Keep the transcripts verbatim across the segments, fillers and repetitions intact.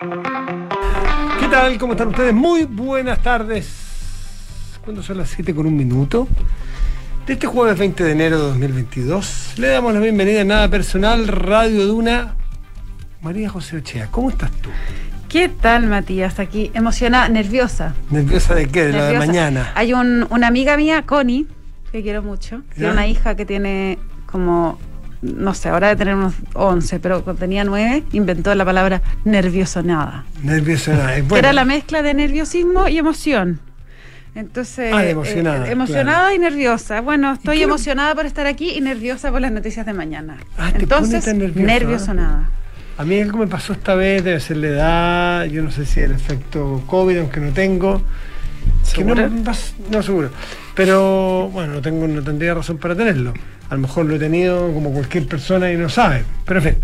¿Qué tal? ¿Cómo están ustedes? Muy buenas tardes. ¿Cuándo son las siete con un minuto? De este jueves veinte de enero de dos mil veintidós, le damos la bienvenida a Nada Personal, Radio Duna. María José Ochea, ¿cómo estás tú? ¿Qué tal, Matías? Aquí, emocionada, nerviosa. ¿Nerviosa de qué? De nerviosa. La de mañana. Hay un, una amiga mía, Connie, que quiero mucho, tiene una hija que tiene como, no sé, ahora debe tener unos once, pero cuando tenía nueve, inventó la palabra nerviosonada. Nerviosonada, es bueno. Era la mezcla de nerviosismo y emoción. Entonces, ah, emocionada, eh, emocionada claro. Y nerviosa. Bueno, estoy quiero... emocionada por estar aquí y nerviosa por las noticias de mañana. Ah, te Entonces, pone tan nerviosa, nerviosonada. A mí algo me pasó esta vez, debe ser la edad, yo no sé si el efecto COVID, aunque no tengo. ¿Seguro? Que no, no, seguro. Pero bueno, no tengo, no tendría razón para tenerlo. A lo mejor lo he tenido como cualquier persona y no sabe. Pero en fin.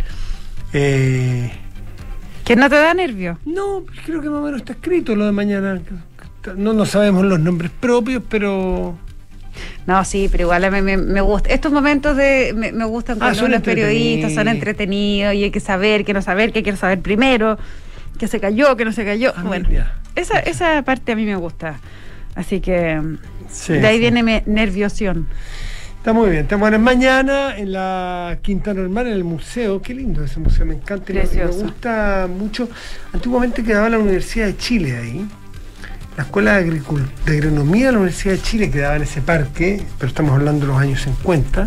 Eh... ¿Que no te da nervio? No, creo que más o menos está escrito lo de mañana. No, no sabemos los nombres propios, pero... No, sí, pero igual a mí me, me gusta. Estos momentos de me, me gustan cuando ah, los periodistas son entretenidos y hay que saber, que no saber, que quiero saber primero, que se cayó, que no se cayó. Ah, bueno, esa, esa parte a mí me gusta. Así que sí, de ahí sí. Viene mi nerviosión. Está muy bien, estamos en mañana en la Quinta Normal, en el museo. Qué lindo ese museo, me encanta y me, me gusta mucho. Antiguamente quedaba la Universidad de Chile ahí. La Escuela de, Agricul- de Agronomía de la Universidad de Chile quedaba en ese parque, pero estamos hablando de los años cincuenta,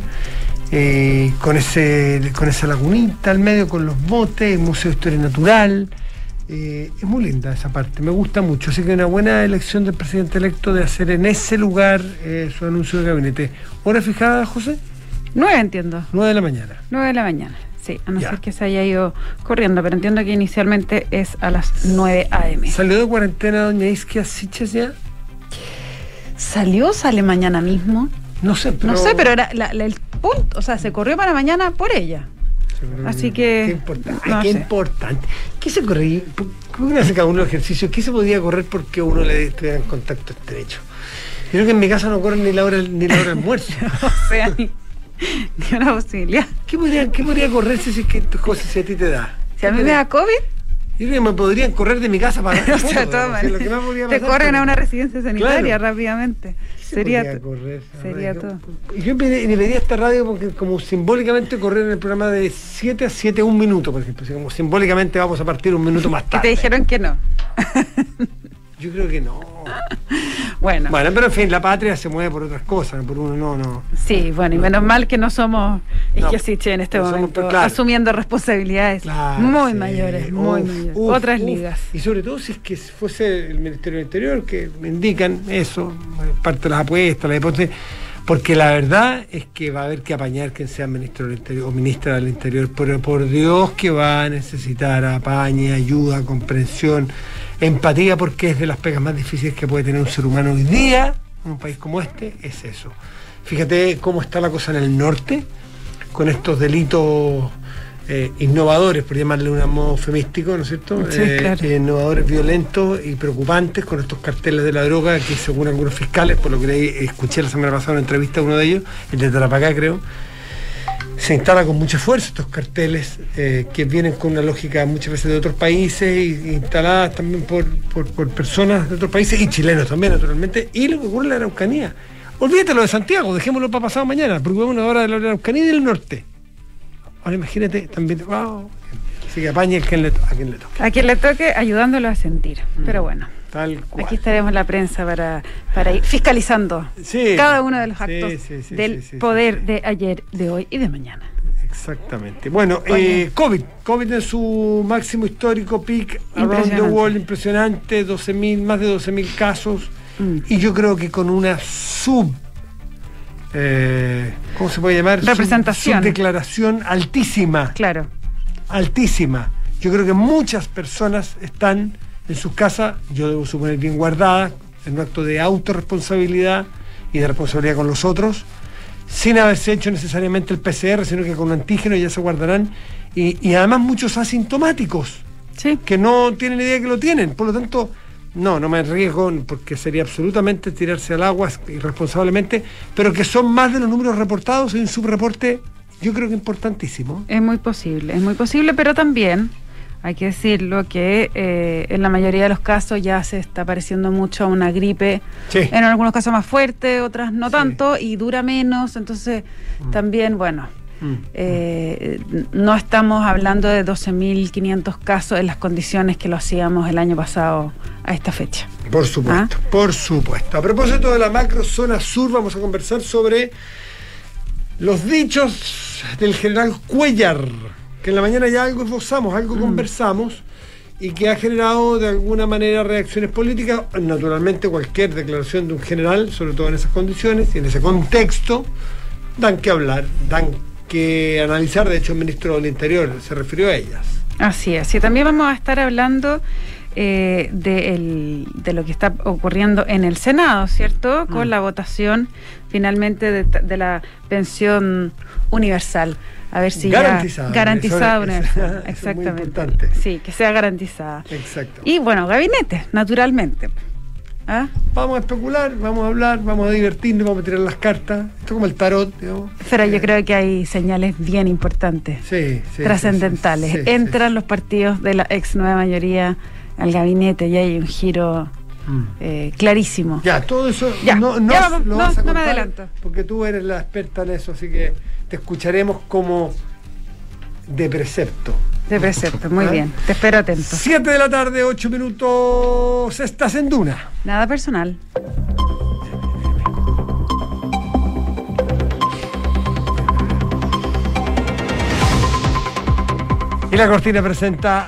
eh, con, ese, con esa lagunita al medio, con los botes, el Museo de Historia Natural. Eh, es muy linda esa parte, me gusta mucho. Así que una buena elección del presidente electo de hacer en ese lugar eh, su anuncio de gabinete. ¿Hora fijada, José? Nueve, entiendo. Nueve de la mañana. Nueve de la mañana. Sí, a no ya. ser que se haya ido corriendo, pero entiendo que inicialmente es a las nueve a eme. ¿Salió de cuarentena doña Isquia Siches ya? ¿Salió? ¿Sale mañana mismo? No sé, pero... No sé, pero era la, la, el punto, o sea, se corrió para mañana por ella. Así que... Qué importante. Ay, no qué sé. importante. ¿Qué se corría? ¿Cómo que hace cada uno el ejercicio? ¿Qué se podía correr porque uno le estuviera en contacto estrecho? Yo creo que en mi casa no corren ni la hora, ni la hora del almuerzo. O sea, ni... ni una posibilidad. ¿Qué podría, qué podría correrse si es que José, si a ti te da? Si a mí me da COVID, yo creo que me podrían correr de mi casa para o sea, todo mal. Lo que más podría pasar, te corren pero... a una residencia sanitaria claro. rápidamente. Se sería correr, sería todo. Yo le pedí a esta radio porque como simbólicamente correr en el programa de siete a siete un minuto, por ejemplo. Así como simbólicamente vamos a partir un minuto más tarde. Y te dijeron que no. Yo creo que no. Bueno. Bueno, pero en fin, la patria se mueve por otras cosas, por uno no, no. Sí, bueno, y menos no. mal que no somos Isquiasiche no, en este no momento, somos, claro. asumiendo responsabilidades claro, muy sí. mayores, uf, muy mayores, uf, otras uf. ligas. Y sobre todo si es que fuese el Ministerio del Interior, que me indican eso, parte de las apuestas, la deporte, porque la verdad es que va a haber que apañar quien sea ministro del Interior o ministra del Interior, pero por Dios que va a necesitar apañe, ayuda, comprensión, empatía, porque es de las pegas más difíciles que puede tener un ser humano hoy día en un país como este, es eso. Fíjate cómo está la cosa en el norte, con estos delitos eh, innovadores, por llamarle un modo eufemístico, ¿no es cierto? Sí, eh, claro. eh, innovadores violentos y preocupantes, con estos carteles de la droga que según algunos fiscales, por lo que leí, escuché la semana pasada una entrevista a uno de ellos, el de Tarapacá creo, se instala con mucha fuerza estos carteles eh, que vienen con una lógica muchas veces de otros países e instaladas también por, por, por personas de otros países y chilenos también naturalmente, y lo que ocurre en la Araucanía. Olvídate lo de Santiago, dejémoslo para pasado mañana, preocupémonos ahora de la Araucanía y del norte. Ahora imagínate también, wow, así que apañe a quien le, a quien le toque. A quien le toque ayudándolo a sentir, mm. pero bueno. Tal cual. Aquí estaremos en la prensa para, para ir fiscalizando sí, cada uno de los actos sí, sí, sí, del sí, sí, poder sí, sí. de ayer, de hoy y de mañana. Exactamente. Bueno, eh, COVID. COVID en su máximo histórico, peak, around the world, impresionante, doce mil, más de doce mil casos. Mm. Y yo creo que con una sub... Eh, ¿cómo se puede llamar? Representación. Sub, subdeclaración altísima. Claro. Altísima. Yo creo que muchas personas están en sus casas, yo debo suponer bien guardadas, en un acto de autorresponsabilidad y de responsabilidad con los otros, sin haberse hecho necesariamente el P C R, sino que con un antígeno ya se guardarán, y, y además muchos asintomáticos, sí, que no tienen idea que lo tienen, por lo tanto, no, no me arriesgo, porque sería absolutamente tirarse al agua irresponsablemente, pero que son más de los números reportados, en un subreporte, yo creo que importantísimo. Es muy posible, es muy posible, pero también hay que decirlo, que eh, en la mayoría de los casos ya se está pareciendo mucho a una gripe, sí. En algunos casos más fuerte, otras no sí. tanto, y dura menos, entonces mm. también, bueno, mm. eh, no estamos hablando de doce mil quinientos casos en las condiciones que lo hacíamos el año pasado a esta fecha. Por supuesto, ¿Ah? por supuesto. A propósito de la macro zona sur, vamos a conversar sobre los dichos del general Cuéllar, que en la mañana ya algo esbozamos, algo mm. conversamos, y que ha generado de alguna manera reacciones políticas. Naturalmente cualquier declaración de un general, sobre todo en esas condiciones y en ese contexto, dan que hablar, dan que analizar. De hecho, el ministro del Interior se refirió a ellas. Así es, y también vamos a estar hablando eh, de, el, de lo que está ocurriendo en el Senado, ¿cierto? Con mm. la votación finalmente de, de la pensión universal. A ver si garantizada. Ya, garantizada eso, universal. Eso exactamente. Sí, que sea garantizada. Exacto. Y bueno, gabinete, naturalmente. ¿Ah? Vamos a especular, vamos a hablar, vamos a divertirnos, vamos a tirar las cartas. Esto es como el tarot, digamos. Pero yo creo que hay señales bien importantes, sí, sí, trascendentales. Sí, sí, Entran sí. los partidos de la ex nueva mayoría al gabinete y hay un giro mm. eh, clarísimo. Ya, todo eso ya, no, no, ya vamos, lo no, vas a no me adelanto. Porque tú eres la experta en eso, así que te escucharemos como de precepto. De precepto, muy ¿Ah? bien. Te espero atento. Siete de la tarde, ocho minutos. Estás en Duna. Nada personal. Y la cortina presenta.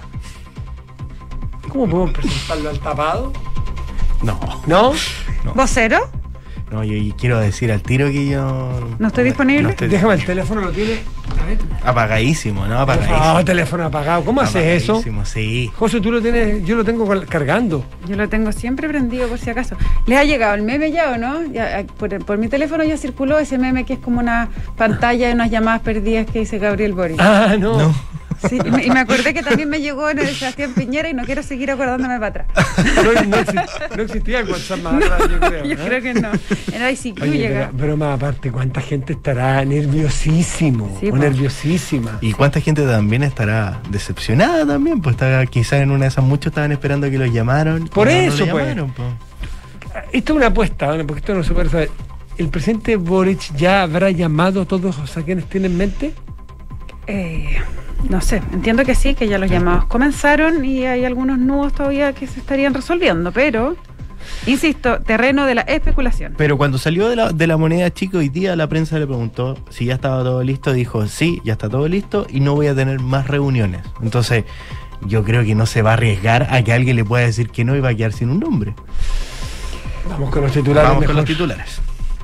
¿Cómo podemos presentarlo al tapado? No. ¿No? no. ¿Vocero? No, yo, yo quiero decir al tiro que yo... ¿No estoy disponible? No estoy... Déjame el teléfono, ¿lo tiene? A ver. Apagadísimo, ¿no? Apagadísimo. Ah, oh, teléfono apagado. ¿Cómo haces eso? Apagadísimo, sí. José, tú lo tienes, yo lo tengo cargando. Yo lo tengo siempre prendido por si acaso. ¿Les ha llegado el meme ya o no? Ya, por, por mi teléfono ya circuló ese meme que es como una pantalla de unas llamadas perdidas que dice Gabriel Boric. Ah, no. no. Sí, y, me, y me acordé que también me llegó en el Sebastián Piñera y no quiero seguir acordándome para atrás. No, no, existía, no existía el WhatsApp más no, atrás, yo creo. Yo ¿eh? creo que no. En el I C Q llega. Pero, pero más aparte, ¿cuánta gente estará nerviosísimo? Sí, o nerviosísima. Y cuánta gente también estará decepcionada también, pues está, quizás en una de esas muchos estaban esperando que los llamaron. Por eso, no pues. Llamaron, pues. Esto es una apuesta, ¿no? Porque esto no se puede saber. ¿El presidente Boric ya habrá llamado a todos a quienes tiene en mente? Eh... No sé, entiendo que sí, que ya los llamados comenzaron y hay algunos nudos todavía que se estarían resolviendo, pero, insisto, terreno de la especulación. Pero cuando salió de la, de la moneda chica hoy día, la prensa le preguntó si ya estaba todo listo, dijo sí, ya está todo listo y no voy a tener más reuniones. Entonces, yo creo que no se va a arriesgar a que alguien le pueda decir que no y va a quedar sin un nombre. Vamos con los titulares. Vamos mejor. con los titulares.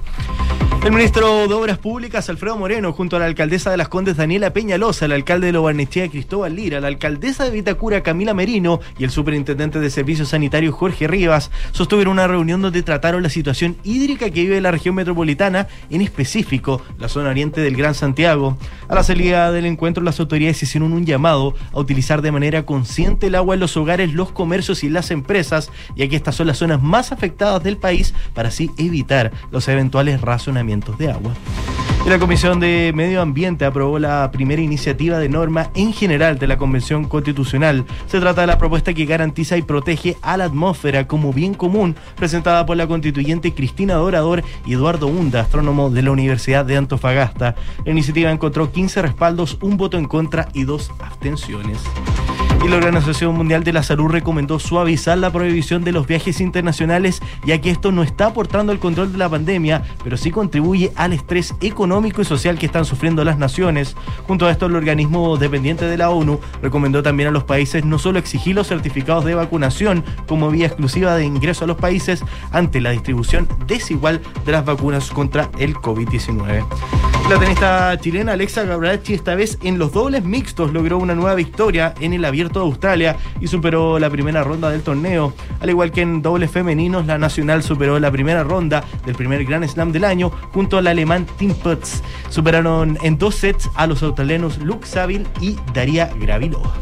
El ministro de Obras Públicas, Alfredo Moreno, junto a la alcaldesa de Las Condes, Daniela Peñalosa, el alcalde de Lo Barnechea, Cristóbal Lira, la alcaldesa de Vitacura, Camila Merino, y el superintendente de Servicios Sanitarios, Jorge Rivas, sostuvieron una reunión donde trataron la situación hídrica que vive la región metropolitana, en específico la zona oriente del Gran Santiago. A la salida del encuentro, las autoridades hicieron un llamado a utilizar de manera consciente el agua en los hogares, los comercios y las empresas, ya que estas son las zonas más afectadas del país, para así evitar los eventuales razonamientos de agua. Y la Comisión de Medio Ambiente aprobó la primera iniciativa de norma en general de la Convención Constitucional. Se trata de la propuesta que garantiza y protege a la atmósfera como bien común, presentada por la constituyente Cristina Dorador y Eduardo Hunda, astrónomo de la Universidad de Antofagasta. La iniciativa encontró quince respaldos, un voto en contra y dos abstenciones. Y la Organización Mundial de la Salud recomendó suavizar la prohibición de los viajes internacionales, ya que esto no está aportando al control de la pandemia, pero sí contribuye al estrés económico y social que están sufriendo las naciones. Junto a esto, el organismo dependiente de la ONU recomendó también a los países no solo exigir los certificados de vacunación como vía exclusiva de ingreso a los países ante la distribución desigual de las vacunas contra el COVID diecinueve. La tenista chilena Alexa Gabrielchi, esta vez en los dobles mixtos, logró una nueva victoria en el Abierto de Australia y superó la primera ronda del torneo. Al igual que en dobles femeninos, la nacional superó la primera ronda del primer Grand Slam del año junto al alemán Tim Putz. Superaron en dos sets a los australianos Luke Saville y Daria Gravilova.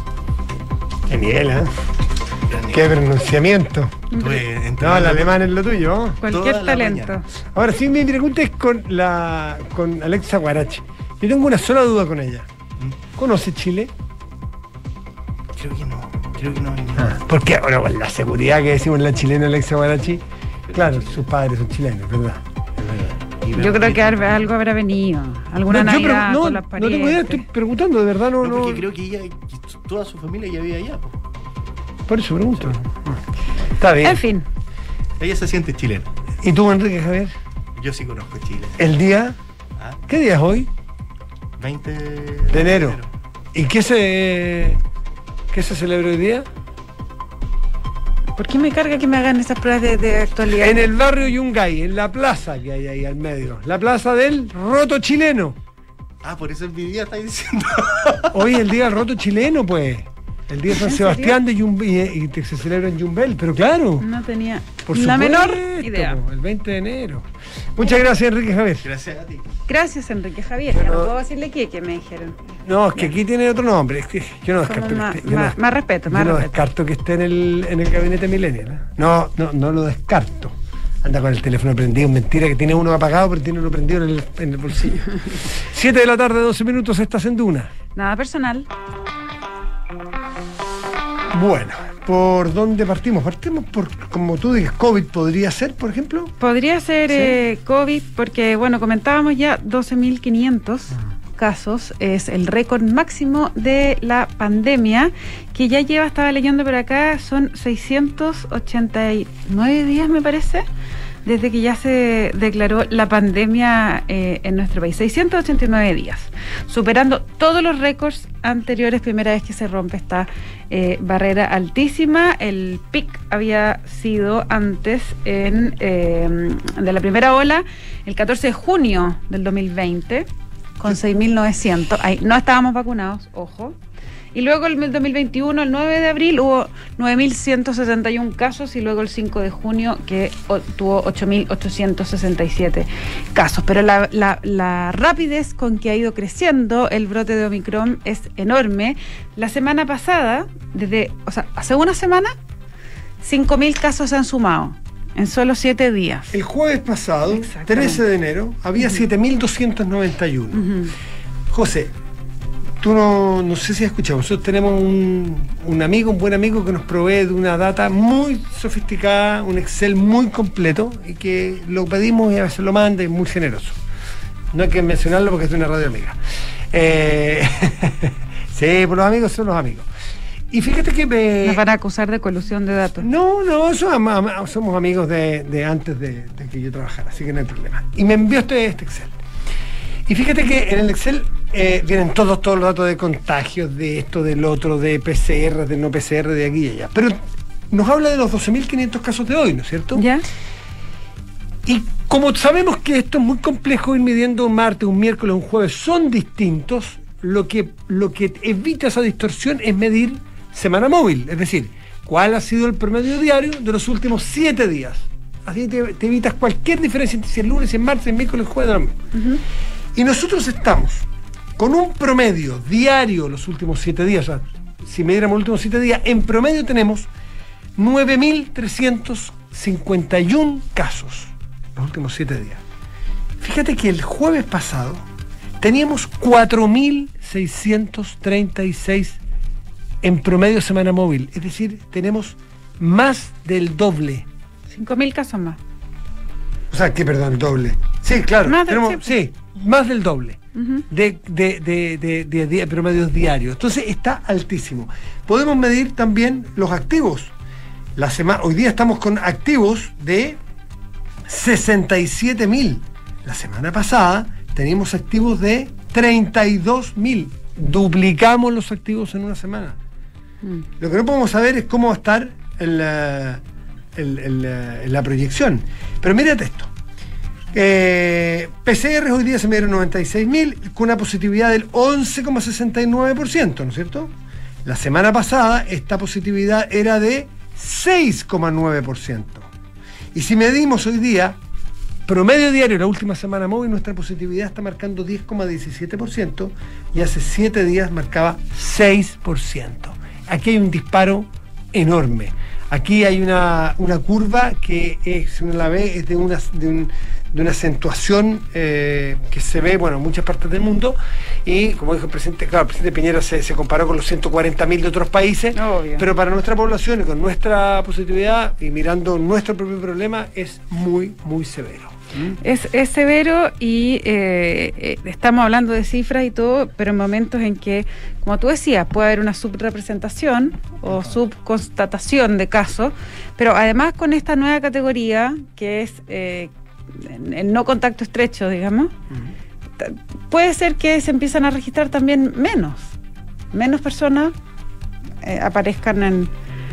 Qué nivel, ¿eh? Qué pronunciamiento. No, el alemán es lo tuyo. Cualquier talento. Mañana. Ahora sí, mi pregunta es con la con Alexa Guarachi. Yo tengo una sola duda con ella. ¿Conoce Chile? Creo que no, creo que no. Ah, porque, bueno, con la seguridad que decimos la chilena Alexia Guarachi, claro, sus padres son chilenos, ¿verdad? Es verdad. Yo creo que algo habrá venido. Alguna no, Navidad no, con las parientes. No tengo idea, estoy preguntando, de verdad no. No, porque no. creo que ella, toda su familia ya vive allá. Po. Por eso pregunto. Está bien. En fin. Ella se siente chilena. ¿Y tú, Enrique Javier? Yo sí conozco Chile. ¿El día? ¿Ah? ¿Qué día es hoy? veinte de enero. ¿Y qué se, qué se celebra hoy día? ¿Por qué me carga que me hagan esas pruebas de, de actualidad? En el barrio Yungay, en la plaza que hay ahí al medio. La plaza del roto chileno. Ah, por eso es mi día, estáis diciendo. Hoy es el día del roto chileno, pues. El día de San Sebastián de Yumbe, y, y se celebra en Yumbel, pero claro. No tenía por la supuesto, menor idea. El veinte de enero. Muchas gracias, Enrique Javier. Gracias a ti. Gracias, Enrique Javier. Pero, no puedo decirle que, que me dijeron. No, es que aquí tiene otro nombre. Es que yo no descarto más, que esté. Yo más, no, más respeto, más yo respeto. no descarto que esté en el, en el gabinete millennial. No, no, no lo descarto. Anda con el teléfono prendido, mentira que tiene uno apagado, pero tiene uno prendido en el, en el bolsillo. Siete de la tarde, doce minutos, estás en Duna. Nada personal. Bueno, ¿por dónde partimos? Partimos por, como tú dices, COVID podría ser, por ejemplo. Podría ser ¿sí? eh, COVID, porque, bueno, comentábamos ya doce mil quinientos uh-huh. casos, es el récord máximo de la pandemia, que ya lleva, estaba leyendo por acá, son seiscientos ochenta y nueve días, me parece, desde que ya se declaró la pandemia eh, en nuestro país. seiscientos ochenta y nueve días, superando todos los récords anteriores, primera vez que se rompe esta eh, barrera altísima. El pic había sido antes en, eh, de la primera ola, el catorce de junio del dos mil veinte, con seis mil novecientos. Ahí no estábamos vacunados, ojo. Y luego el dos mil veintiuno, el nueve de abril, hubo nueve mil ciento sesenta y uno casos, y luego el cinco de junio que o, tuvo ocho mil ochocientos sesenta y siete casos. Pero la, la, la rapidez con que ha ido creciendo el brote de Omicron es enorme. La semana pasada, desde, o sea, hace una semana, cinco mil casos se han sumado en solo siete días. El jueves pasado, trece de enero, había uh-huh. siete mil doscientos noventa y uno. Uh-huh. José, tú no, no sé si has escuchado, nosotros tenemos un, un amigo, un buen amigo que nos provee de una data muy sofisticada, un Excel muy completo, y que lo pedimos y a veces lo manda, y es muy generoso. No hay que mencionarlo porque es de una radio amiga. Eh, sí, pues los amigos son los amigos. Y fíjate que me... ¿Nos van a acusar de colusión de datos? No, no, somos, somos amigos de, de antes de, de que yo trabajara, así que no hay problema. Y me envió este, este Excel. Y fíjate que en el Excel eh, vienen todos, todos los datos de contagios, de esto, del otro, de P C R, de no P C R, de aquí y allá. Pero nos habla de los doce mil quinientos casos de hoy, ¿no es cierto? Ya. Y como sabemos que esto es muy complejo, ir midiendo un martes, un miércoles, un jueves, son distintos, lo que, lo que evita esa distorsión es medir semana móvil, es decir, cuál ha sido el promedio diario de los últimos siete días. Así te, te evitas cualquier diferencia entre si es lunes, si es martes, si es miércoles, jueves, domingo. Uh-huh. Y nosotros estamos con un promedio diario los últimos siete días, o sea, si midiéramos los últimos siete días, en promedio tenemos nueve mil trescientos cincuenta y uno casos los últimos siete días. Fíjate que el jueves pasado teníamos cuatro mil seiscientos treinta y seis en promedio semana móvil, es decir, tenemos más del doble. cinco mil casos más. O sea, que perdón, el doble. Sí, claro, más tenemos, del, sí, más del doble uh-huh. de, de, de, de, de, de promedios diarios. Entonces está altísimo. Podemos medir también los activos. La semana, hoy día estamos con activos de sesenta y siete mil. La semana pasada teníamos activos de treinta y dos mil. Duplicamos los activos en una semana. Mm. Lo que no podemos saber es cómo va a estar en la, en, en la, en la proyección. Pero mírate esto. Eh, P C R hoy día se midieron noventa y seis mil con una positividad del once coma sesenta y nueve por ciento, ¿no es cierto? La semana pasada esta positividad era de seis coma nueve por ciento. Y si medimos hoy día promedio diario, la última semana móvil, nuestra positividad está marcando diez coma diecisiete por ciento y hace siete días marcaba seis por ciento. Aquí hay un disparo enorme. Aquí hay una, una curva que, es, si uno la ve, es de, una, de, un, de una acentuación eh, que se ve, bueno, en muchas partes del mundo, y como dijo el presidente, claro, el presidente Piñera se, se comparó con los ciento cuarenta mil de otros países, obvio, pero para nuestra población y con nuestra positividad y mirando nuestro propio problema es muy, muy severo. Es, es severo y eh, eh, estamos hablando de cifras y todo, pero en momentos en que, como tú decías, puede haber una subrepresentación o subconstatación de casos, pero además con esta nueva categoría que es eh, el no contacto estrecho, digamos, uh-huh. puede ser que se empiezan a registrar también menos, menos personas eh, aparezcan en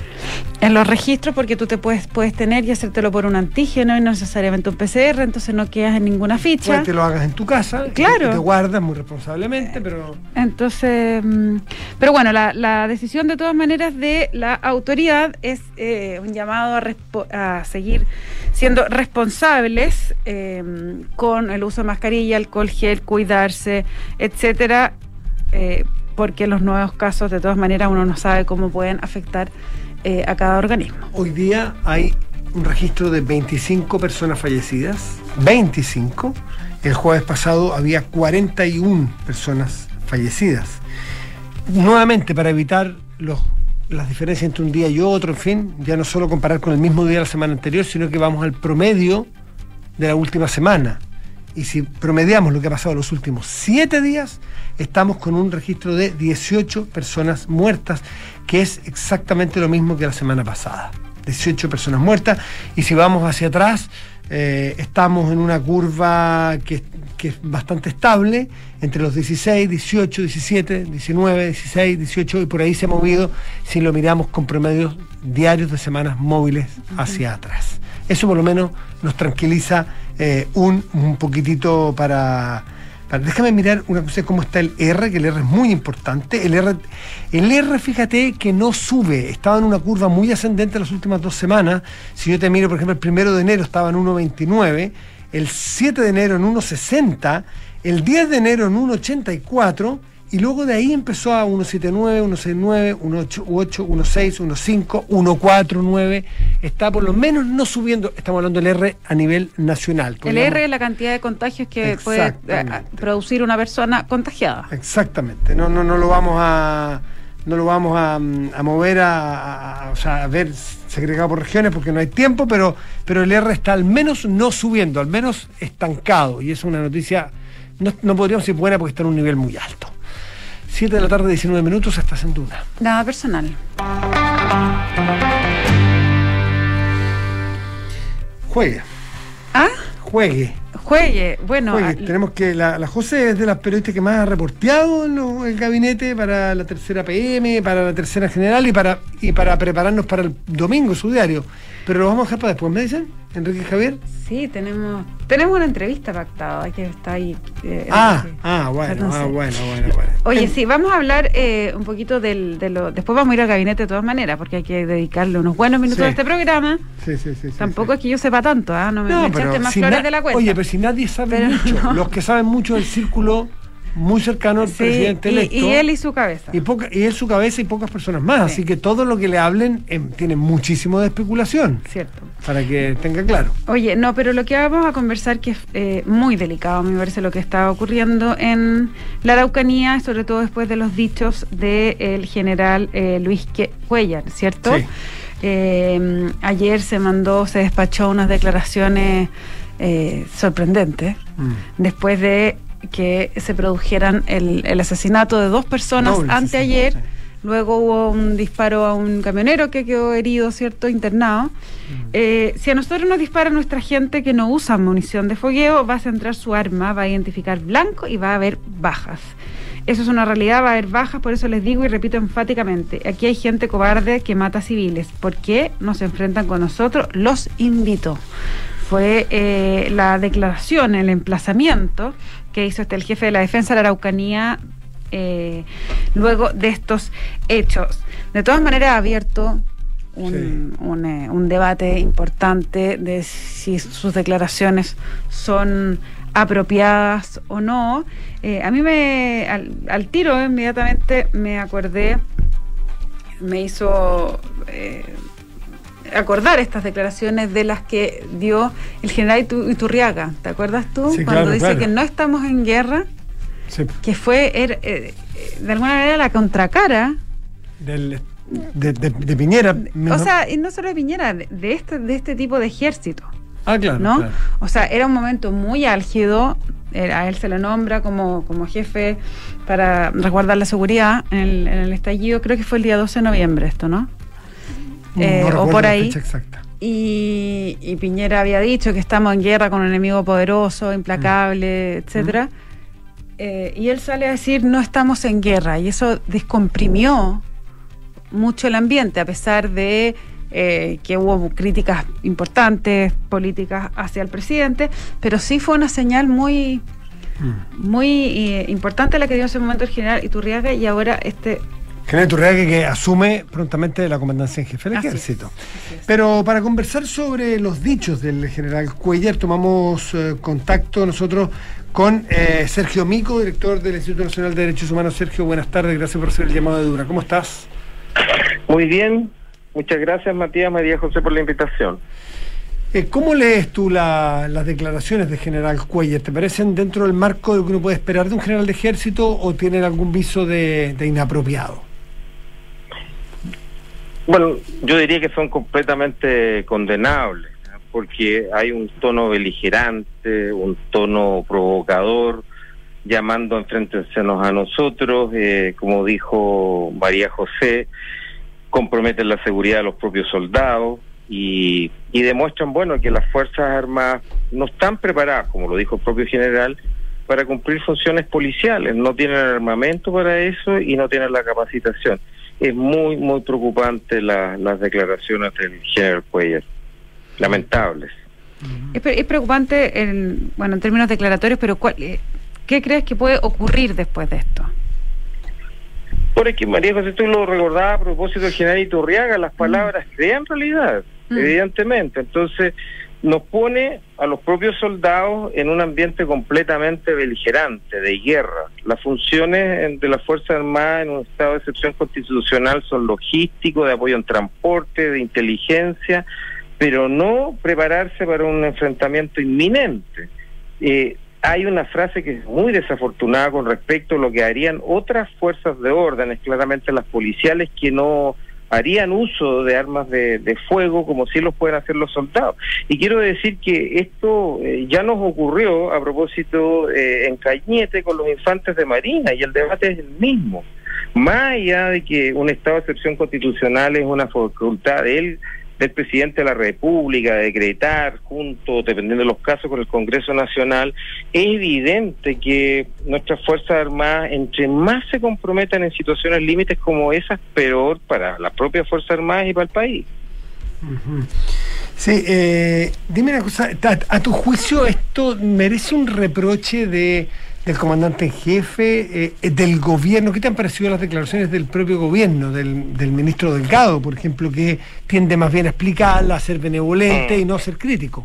en los registros, porque tú te puedes puedes tener y hacértelo por un antígeno y no necesariamente un P C R, entonces no quedas en ninguna ficha. Puede que lo hagas en tu casa, claro, y te guardas muy responsablemente, pero... Entonces, pero bueno, la, la decisión de todas maneras de la autoridad es eh, un llamado a, respo- a seguir siendo responsables eh, con el uso de mascarilla, alcohol gel, cuidarse, etcétera, eh, porque los nuevos casos de todas maneras uno no sabe cómo pueden afectar Eh, a cada organismo. Hoy día hay un registro de veinticinco personas fallecidas, veinticinco. El jueves pasado había cuarenta y una personas fallecidas. Nuevamente, para evitar los, las diferencias entre un día y otro, en fin, ya no solo comparar con el mismo día de la semana anterior, sino que vamos al promedio de la última semana. Y si promediamos lo que ha pasado en los últimos siete días, estamos con un registro de dieciocho personas muertas, que es exactamente lo mismo que la semana pasada. dieciocho personas muertas, y si vamos hacia atrás, eh, estamos en una curva que, que es bastante estable, entre los dieciséis, dieciocho, diecisiete, diecinueve, dieciséis, dieciocho, y por ahí se ha movido si lo miramos con promedios diarios de semanas móviles hacia atrás. Eso por lo menos nos tranquiliza eh, un, un poquitito para, para... Déjame mirar una cosa, cómo está el R, que el R es muy importante. El R, el R, fíjate que no sube, estaba en una curva muy ascendente las últimas dos semanas. Si yo te miro, por ejemplo, el primero de enero estaba en uno veintinueve, el siete de enero en uno sesenta, el diez de enero en uno ochenta y cuatro, y luego de ahí empezó a uno setenta y nueve, uno sesenta y nueve, uno ochenta y ocho, uno seis, uno cinco, uno cuarenta y nueve. Está por lo menos no subiendo. Estamos hablando del R a nivel nacional. El R es la cantidad de contagios que puede eh, producir una persona contagiada. Exactamente. No, no, no lo vamos a no lo vamos a, a mover a, a, a, o sea, a ver segregado por regiones porque no hay tiempo, pero, pero el R está al menos no subiendo, al menos estancado. Y es una noticia, no, no podríamos decir buena porque está en un nivel muy alto. siete de la tarde, diecinueve minutos, estás en Duna. Nada personal. Juegue. ¿Ah? Juegue. Juegue, bueno. Juegue. A... Tenemos que, la, la José es de las periodistas que más ha reporteado en lo, el gabinete para la tercera P M, para la tercera general y para, y para prepararnos para el domingo, su diario. Pero lo vamos a dejar para después, ¿me dicen? Enrique y Javier. Sí, tenemos tenemos una entrevista pactada, hay que estar ahí. Eh, ah, ah, bueno, ah, bueno, bueno, bueno. Oye, en... sí, vamos a hablar eh, un poquito del, de lo... Después vamos a ir al gabinete de todas maneras, porque hay que dedicarle unos buenos minutos sí. a este programa. Sí, sí, sí. Tampoco sí, es que yo sepa tanto, ¿ah? ¿eh? No me, no, me echaste más si flores na... de la cuenta. Oye, pero si nadie sabe pero mucho, no. Los que saben mucho del círculo muy cercano al sí, presidente y, electo. Y él y su cabeza. Y, poca, y él su cabeza y pocas personas más. Sí. Así que todo lo que le hablen eh, tiene muchísimo de especulación. Cierto. Para que tenga claro. Oye, no, pero lo que vamos a conversar que es eh, muy delicado, a mí me parece lo que está ocurriendo en la Araucanía, sobre todo después de los dichos del general eh, Luis Cuellar, ¿cierto? Sí. Eh, ayer se mandó, se despachó unas declaraciones eh, sorprendentes, mm. después de que se produjeran el, el asesinato de dos personas no, anteayer, sí. Luego hubo un disparo a un camionero que quedó herido, ¿cierto?, internado. Mm. Eh, si a nosotros nos dispara nuestra gente que no usa munición de fogueo, va a centrar su arma, va a identificar blanco y va a haber bajas. Eso es una realidad, va a haber bajas, por eso les digo y repito enfáticamente, aquí hay gente cobarde que mata civiles. ¿Por qué no se enfrentan con nosotros? Los invito. Fue eh, la declaración, el emplazamiento que hizo este el jefe de la defensa de la Araucanía eh, luego de estos hechos. De todas maneras ha abierto un, sí. un, eh, un debate importante de si sus declaraciones son apropiadas o no. Eh, a mí me al, al tiro inmediatamente me acordé, me hizo... Eh, acordar estas declaraciones de las que dio el general Iturriaga. ¿Te acuerdas tú? Sí, cuando claro, dice claro. que no estamos en guerra, sí. que fue er, eh, de alguna manera la contracara del, de, de, de Piñera. O sea, y no solo de Piñera, de, de, este, de este tipo de ejército. Ah, claro, ¿no? claro. O sea, era un momento muy álgido. A él se le nombra como, como jefe para resguardar la seguridad en el, en el estallido. Creo que fue el día doce de noviembre esto, ¿no? No, eh, no o por ahí. La fecha exacta. Y, y Piñera había dicho que estamos en guerra con un enemigo poderoso, implacable, mm. etcétera. Mm. Eh, y él sale a decir no estamos en guerra, y eso descomprimió mucho el ambiente, a pesar de eh, que hubo críticas importantes políticas hacia el presidente, pero sí fue una señal muy mm. muy eh, importante la que dio en ese momento el general Iturriaga, y ahora este general Iturriaga, que asume prontamente la comandancia en jefe del así ejército. Es, es. Pero para conversar sobre los dichos del general Cuéllar, tomamos eh, contacto nosotros con eh, Sergio Mico, director del Instituto Nacional de Derechos Humanos. Sergio, buenas tardes, gracias por hacer el llamado de Dura. ¿Cómo estás? Muy bien, muchas gracias Matías, María José, por la invitación. Eh, ¿Cómo lees tú la, las declaraciones del general Cuéllar? ¿Te parecen dentro del marco de lo que uno puede esperar de un general de ejército o tienen algún viso de, de inapropiado? Bueno, yo diría que son completamente condenables, ¿no? Porque hay un tono beligerante, un tono provocador, llamando a enfrentarnos a nosotros, eh, como dijo María José, comprometen la seguridad de los propios soldados y, y demuestran, bueno, que las Fuerzas Armadas no están preparadas, como lo dijo el propio general, para cumplir funciones policiales, no tienen armamento para eso y no tienen la capacitación. Es muy, muy preocupante la, las declaraciones del general Cuéllar, lamentables. Es, es preocupante, en, bueno, en términos declaratorios, pero ¿cuál, ¿qué crees que puede ocurrir después de esto? Por aquí, María José, tú lo recordaba a propósito del general Iturriaga, las palabras mm. crean realidad, mm. evidentemente. Entonces, nos pone a los propios soldados en un ambiente completamente beligerante, de guerra. Las funciones de las Fuerzas Armadas en un estado de excepción constitucional son logístico, de apoyo en transporte, de inteligencia, pero no prepararse para un enfrentamiento inminente. Eh, hay una frase que es muy desafortunada con respecto a lo que harían otras fuerzas de orden, claramente las policiales, que no harían uso de armas de, de fuego como si los pueden hacer los soldados. Y quiero decir que esto eh, ya nos ocurrió a propósito eh, en Cañete con los infantes de Marina, y el debate es el mismo. Más allá de que un estado de excepción constitucional es una facultad de él, del presidente de la República, de decretar junto, dependiendo de los casos, con el Congreso Nacional, es evidente que nuestras Fuerzas Armadas, entre más se comprometan en situaciones límites como esas, peor para las propias Fuerzas Armadas y para el país. Uh-huh. Sí, eh, dime una cosa, a, a tu juicio, ¿esto merece un reproche de del comandante en jefe, eh, del gobierno? ¿Qué te han parecido las declaraciones del propio gobierno, del, del ministro Delgado, por ejemplo, que tiende más bien a explicarla, a ser benevolente mm. y no a ser crítico?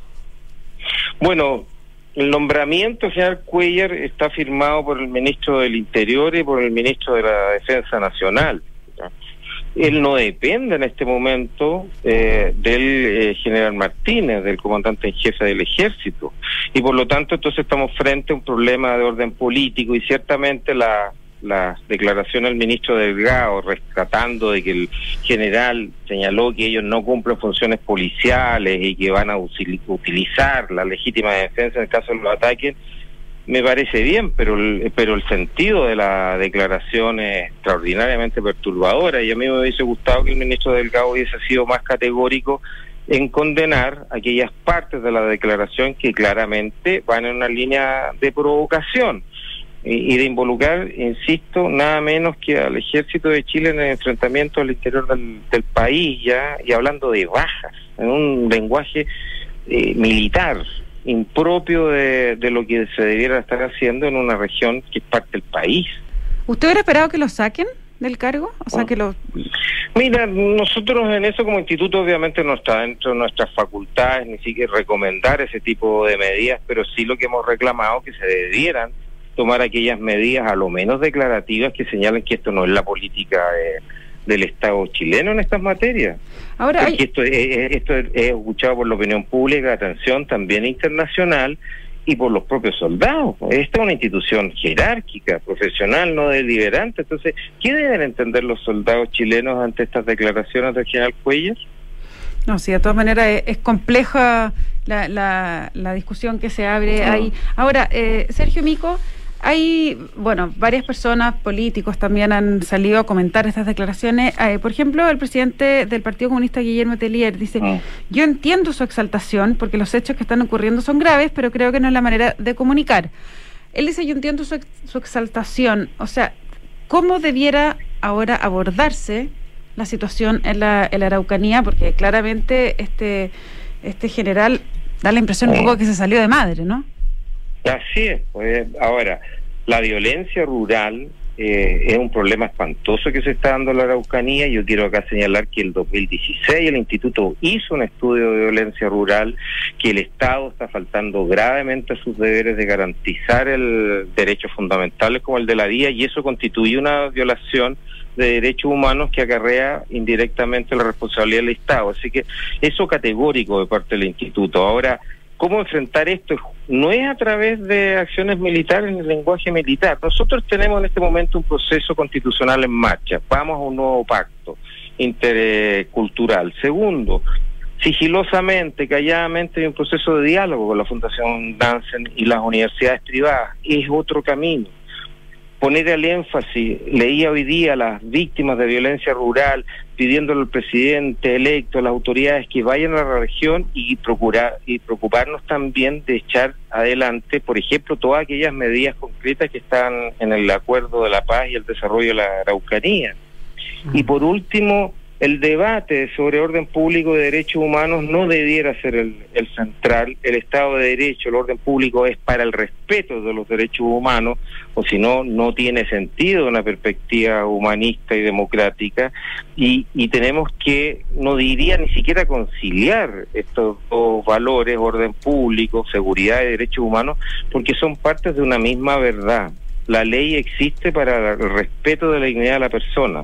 Bueno, el nombramiento general Cuéllar está firmado por el ministro del Interior y por el ministro de la Defensa Nacional. Él no depende en este momento eh, del eh, general Martínez, del comandante en jefe del ejército, y por lo tanto entonces estamos frente a un problema de orden político, y ciertamente la, la declaración del ministro Delgado, rescatando de que el general señaló que ellos no cumplen funciones policiales y que van a utilizar la legítima defensa en el caso de los ataques, me parece bien, pero el, pero el sentido de la declaración es extraordinariamente perturbadora, y a mí me hubiese gustado que el ministro Delgado hubiese sido más categórico en condenar aquellas partes de la declaración que claramente van en una línea de provocación y, y de involucrar, insisto, nada menos que al ejército de Chile en el enfrentamiento al interior del, del país, ya, y hablando de bajas, en un lenguaje eh, militar, impropio de, de lo que se debiera estar haciendo en una región que es parte del país. ¿Usted hubiera esperado que lo saquen del cargo? O sea, que lo... Mira, nosotros en eso como instituto obviamente no está dentro de nuestras facultades ni siquiera recomendar ese tipo de medidas, pero sí lo que hemos reclamado que se debieran tomar aquellas medidas a lo menos declarativas que señalen que esto no es la política de, del Estado chileno en estas materias. Ahora hay... esto, es, esto es escuchado por la opinión pública, atención también internacional, y por los propios soldados. Esta es una institución jerárquica, profesional, no deliberante. Entonces, ¿qué deben entender los soldados chilenos ante estas declaraciones del general Cuéllar? No, sí, de todas maneras es, es compleja la, la, la discusión que se abre no. ahí. Ahora, eh, Sergio Mico, hay, bueno, varias personas, políticos también han salido a comentar estas declaraciones. Eh, por ejemplo, el presidente del Partido Comunista, Guillermo Tellier, dice, oh. yo entiendo su exaltación porque los hechos que están ocurriendo son graves, pero creo que no es la manera de comunicar. Él dice, yo entiendo su, su exaltación. O sea, ¿cómo debiera ahora abordarse la situación en la, en la Araucanía? Porque claramente este, este general da la impresión oh. un poco que se salió de madre, ¿no? Así es, pues ahora, la violencia rural eh, es un problema espantoso que se está dando en la Araucanía. Yo quiero acá señalar que el dos mil dieciséis el Instituto hizo un estudio de violencia rural, que el Estado está faltando gravemente a sus deberes de garantizar el derechos fundamentales como el de la vida, y eso constituye una violación de derechos humanos que acarrea indirectamente la responsabilidad del Estado. Así que eso categórico de parte del Instituto. Ahora, ¿cómo enfrentar esto? No es a través de acciones militares en el lenguaje militar. Nosotros tenemos en este momento un proceso constitucional en marcha. Vamos a un nuevo pacto intercultural. Segundo, sigilosamente, calladamente, hay un proceso de diálogo con la Fundación Nansen y las universidades privadas. Es otro camino. Poner el énfasis, leía hoy día a las víctimas de violencia rural, pidiéndole al presidente electo, a las autoridades que vayan a la región y procurar y preocuparnos también de echar adelante, por ejemplo, todas aquellas medidas concretas que están en el Acuerdo de la Paz y el Desarrollo de la Araucanía. Mm. Y por último, el debate sobre orden público y derechos humanos no debiera ser el, el central. El Estado de Derecho, el orden público es para el respeto de los derechos humanos, o si no, no tiene sentido una perspectiva humanista y democrática, y, y tenemos que, no diría ni siquiera conciliar estos dos valores, orden público, seguridad y derechos humanos, porque son partes de una misma verdad. La ley existe para el respeto de la dignidad de la persona.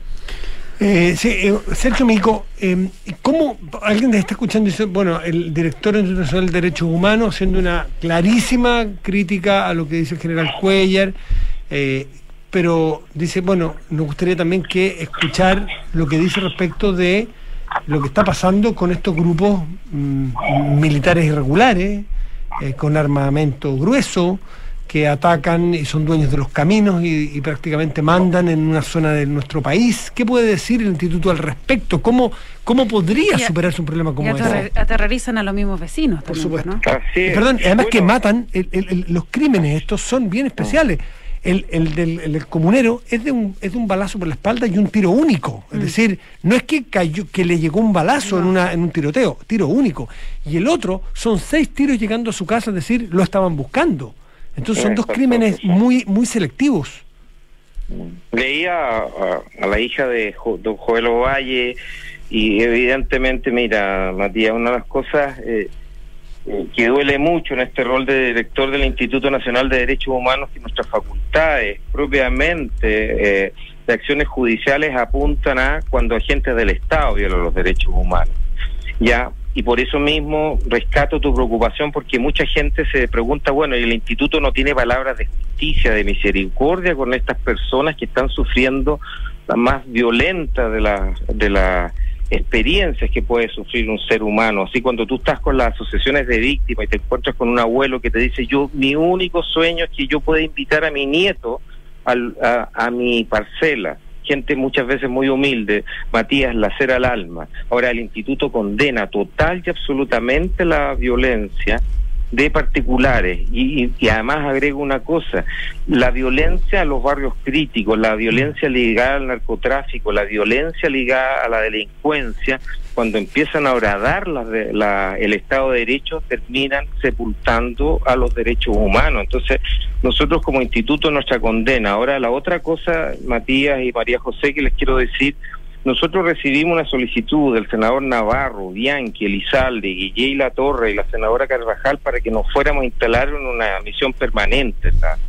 Eh, sí, eh, Sergio Mico, eh, ¿cómo alguien te está escuchando y dice, bueno, el director internacional de Derechos Humanos haciendo una clarísima crítica a lo que dice el general Cuéllar, eh, pero dice, bueno, nos gustaría también que escuchar lo que dice respecto de lo que está pasando con estos grupos mm, militares irregulares, eh, con armamento grueso, que atacan y son dueños de los caminos y, y prácticamente mandan en una zona de nuestro país. ¿Qué puede decir el Instituto al respecto? ¿Cómo, cómo podría y a, superarse un problema como ese? Y aterrorizan a los mismos vecinos. Por también, supuesto. ¿no? Así es. Perdón, además bueno. que matan, el, el, el, los crímenes estos son bien especiales. El, el del el, el comunero es de, un, es de un balazo por la espalda y un tiro único. Es mm. decir, no es que cayó, que le llegó un balazo no. en, una, en un tiroteo, tiro único. Y el otro son seis tiros llegando a su casa, es decir, lo estaban buscando. Entonces son dos crímenes muy muy selectivos. Leía a, a la hija de jo, don Joel Ovalle, y evidentemente, mira, Matías, una de las cosas eh, eh, que duele mucho en este rol de director del Instituto Nacional de Derechos Humanos, que nuestras facultades propiamente eh, de acciones judiciales apuntan a cuando agentes del Estado violan los derechos humanos. Ya. Y por eso mismo rescato tu preocupación, porque mucha gente se pregunta, bueno, ¿y el instituto no tiene palabras de justicia, de misericordia con estas personas que están sufriendo la más violenta de las de las experiencias que puede sufrir un ser humano? Así, cuando tú estás con las asociaciones de víctimas y te encuentras con un abuelo que te dice, yo mi único sueño es que yo pueda invitar a mi nieto al, a, a mi parcela. Gente muchas veces muy humilde, Matías, lacera al alma. Ahora el instituto condena total y absolutamente la violencia de particulares, y, y además agrego una cosa: la violencia a los barrios críticos, la violencia ligada al narcotráfico, la violencia ligada a la delincuencia, cuando empiezan a horadar la, la, el Estado de Derecho, terminan sepultando a los derechos humanos. Entonces, nosotros como instituto, nuestra condena. Ahora, la otra cosa, Matías y María José, que les quiero decir, nosotros recibimos una solicitud del senador Navarro, Bianchi, Elizalde, Guillé La Torre y la senadora Carvajal para que nos fuéramos a instalar en una misión permanente, ¿sabes?,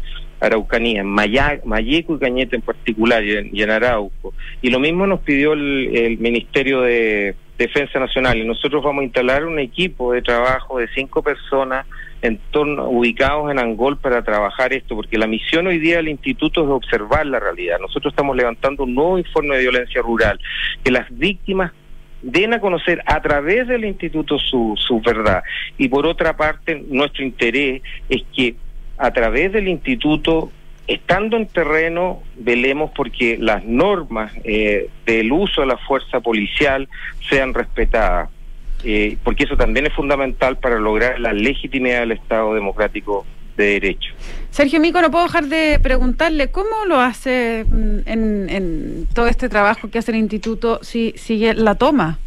Araucanía, en Maya, Mayeco y Cañete en particular, y en, y en Arauco. Y lo mismo nos pidió el, el Ministerio de Defensa Nacional, y nosotros vamos a instalar un equipo de trabajo de cinco personas en torno, ubicados en Angol para trabajar esto, porque la misión hoy día del instituto es observar la realidad. Nosotros estamos levantando un nuevo informe de violencia rural, que las víctimas den a conocer a través del instituto su, su verdad. Y por otra parte, nuestro interés es que a través del instituto, estando en terreno, velemos porque las normas eh, del uso de la fuerza policial sean respetadas, eh, porque eso también es fundamental para lograr la legitimidad del Estado democrático de derecho. Sergio Mico, no puedo dejar de preguntarle cómo lo hace en, en todo este trabajo que hace el instituto, si sigue la toma.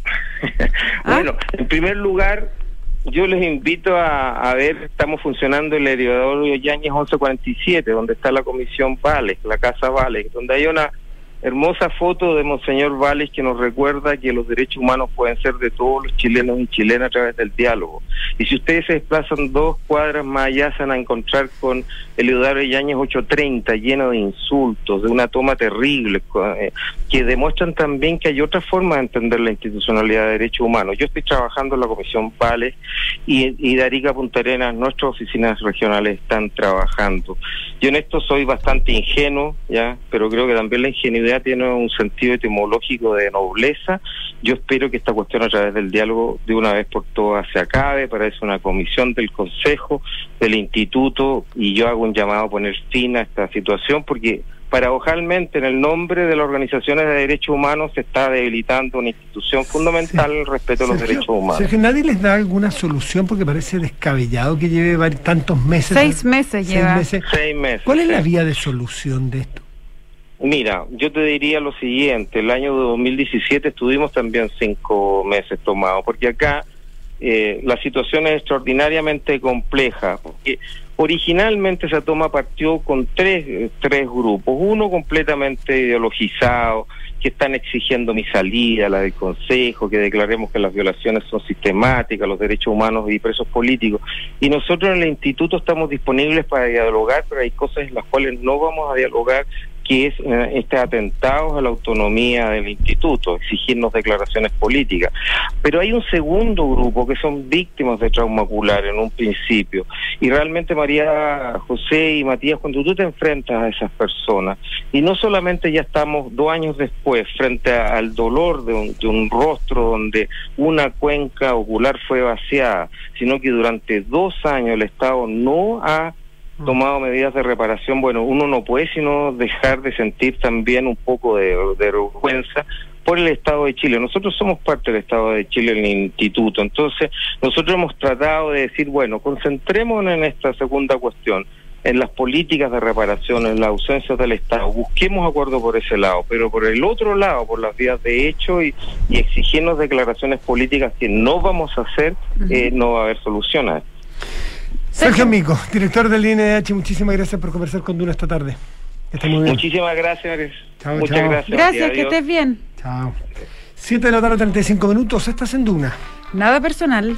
Bueno, ¿Ah? En primer lugar, yo les invito a, a ver, estamos funcionando el elevador Yáñez once cuarenta y siete, donde está la comisión Vales, la Casa Vales, donde hay una hermosa foto de Monseñor Vales que nos recuerda que los derechos humanos pueden ser de todos los chilenos y chilenas a través del diálogo. Y si ustedes se desplazan dos cuadras más allá, se van a encontrar con el Eleudario Yáñez ochocientos treinta, lleno de insultos, de una toma terrible, eh, que demuestran también que hay otra forma de entender la institucionalidad de derechos humanos. Yo estoy trabajando en la Comisión Vales y, y de Arica a Punta Arenas, nuestras oficinas regionales están trabajando. Yo en esto soy bastante ingenuo, ya, pero creo que también la ingenuidad tiene un sentido etimológico de nobleza. Yo espero que esta cuestión a través del diálogo de una vez por todas se acabe. Para eso una comisión del Consejo, del Instituto, y yo hago un llamado a poner fin a esta situación, porque paradojalmente en el nombre de las organizaciones de derechos humanos se está debilitando una institución fundamental, sí, el respeto a los Sergio, derechos humanos. Sergio, ¿nadie les da alguna solución? Porque parece descabellado que lleve varios, tantos meses. Seis meses seis lleva. Meses. Seis meses. ¿Cuál es la vía de solución de esto? Mira, yo te diría lo siguiente: el año dos mil diecisiete estuvimos también cinco meses tomados, porque acá eh, la situación es extraordinariamente compleja, porque originalmente esa toma partió con tres, tres grupos, uno completamente ideologizado, que están exigiendo mi salida, la del Consejo, que declaremos que las violaciones son sistemáticas, los derechos humanos y presos políticos, y nosotros en el instituto estamos disponibles para dialogar, pero hay cosas en las cuales no vamos a dialogar, que es eh, este atentados a la autonomía del instituto, exigirnos declaraciones políticas. Pero hay un segundo grupo que son víctimas de trauma ocular en un principio, y realmente, María José y Matías, cuando tú te enfrentas a esas personas, y no solamente ya estamos dos años después frente a, al dolor de un, de un rostro donde una cuenca ocular fue vaciada, sino que durante dos años el Estado no ha tomado medidas de reparación, bueno, uno no puede sino dejar de sentir también un poco de, de vergüenza por el Estado de Chile. Nosotros somos parte del Estado de Chile en el instituto, entonces nosotros hemos tratado de decir, bueno, concentrémonos en esta segunda cuestión, en las políticas de reparación, en las ausencias del Estado, busquemos acuerdo por ese lado, pero por el otro lado, por las vías de hecho y, y exigirnos declaraciones políticas que no vamos a hacer, uh-huh. eh, no va a haber solución a esto. Sergio Mico, director del I N D H, muchísimas gracias por conversar con Duna esta tarde. Que esté muy bien. Muchísimas gracias. Chao, Muchas chao. gracias. Gracias, que estés bien. Chao. siete de la tarde, treinta y cinco minutos, estás en Duna. Nada personal.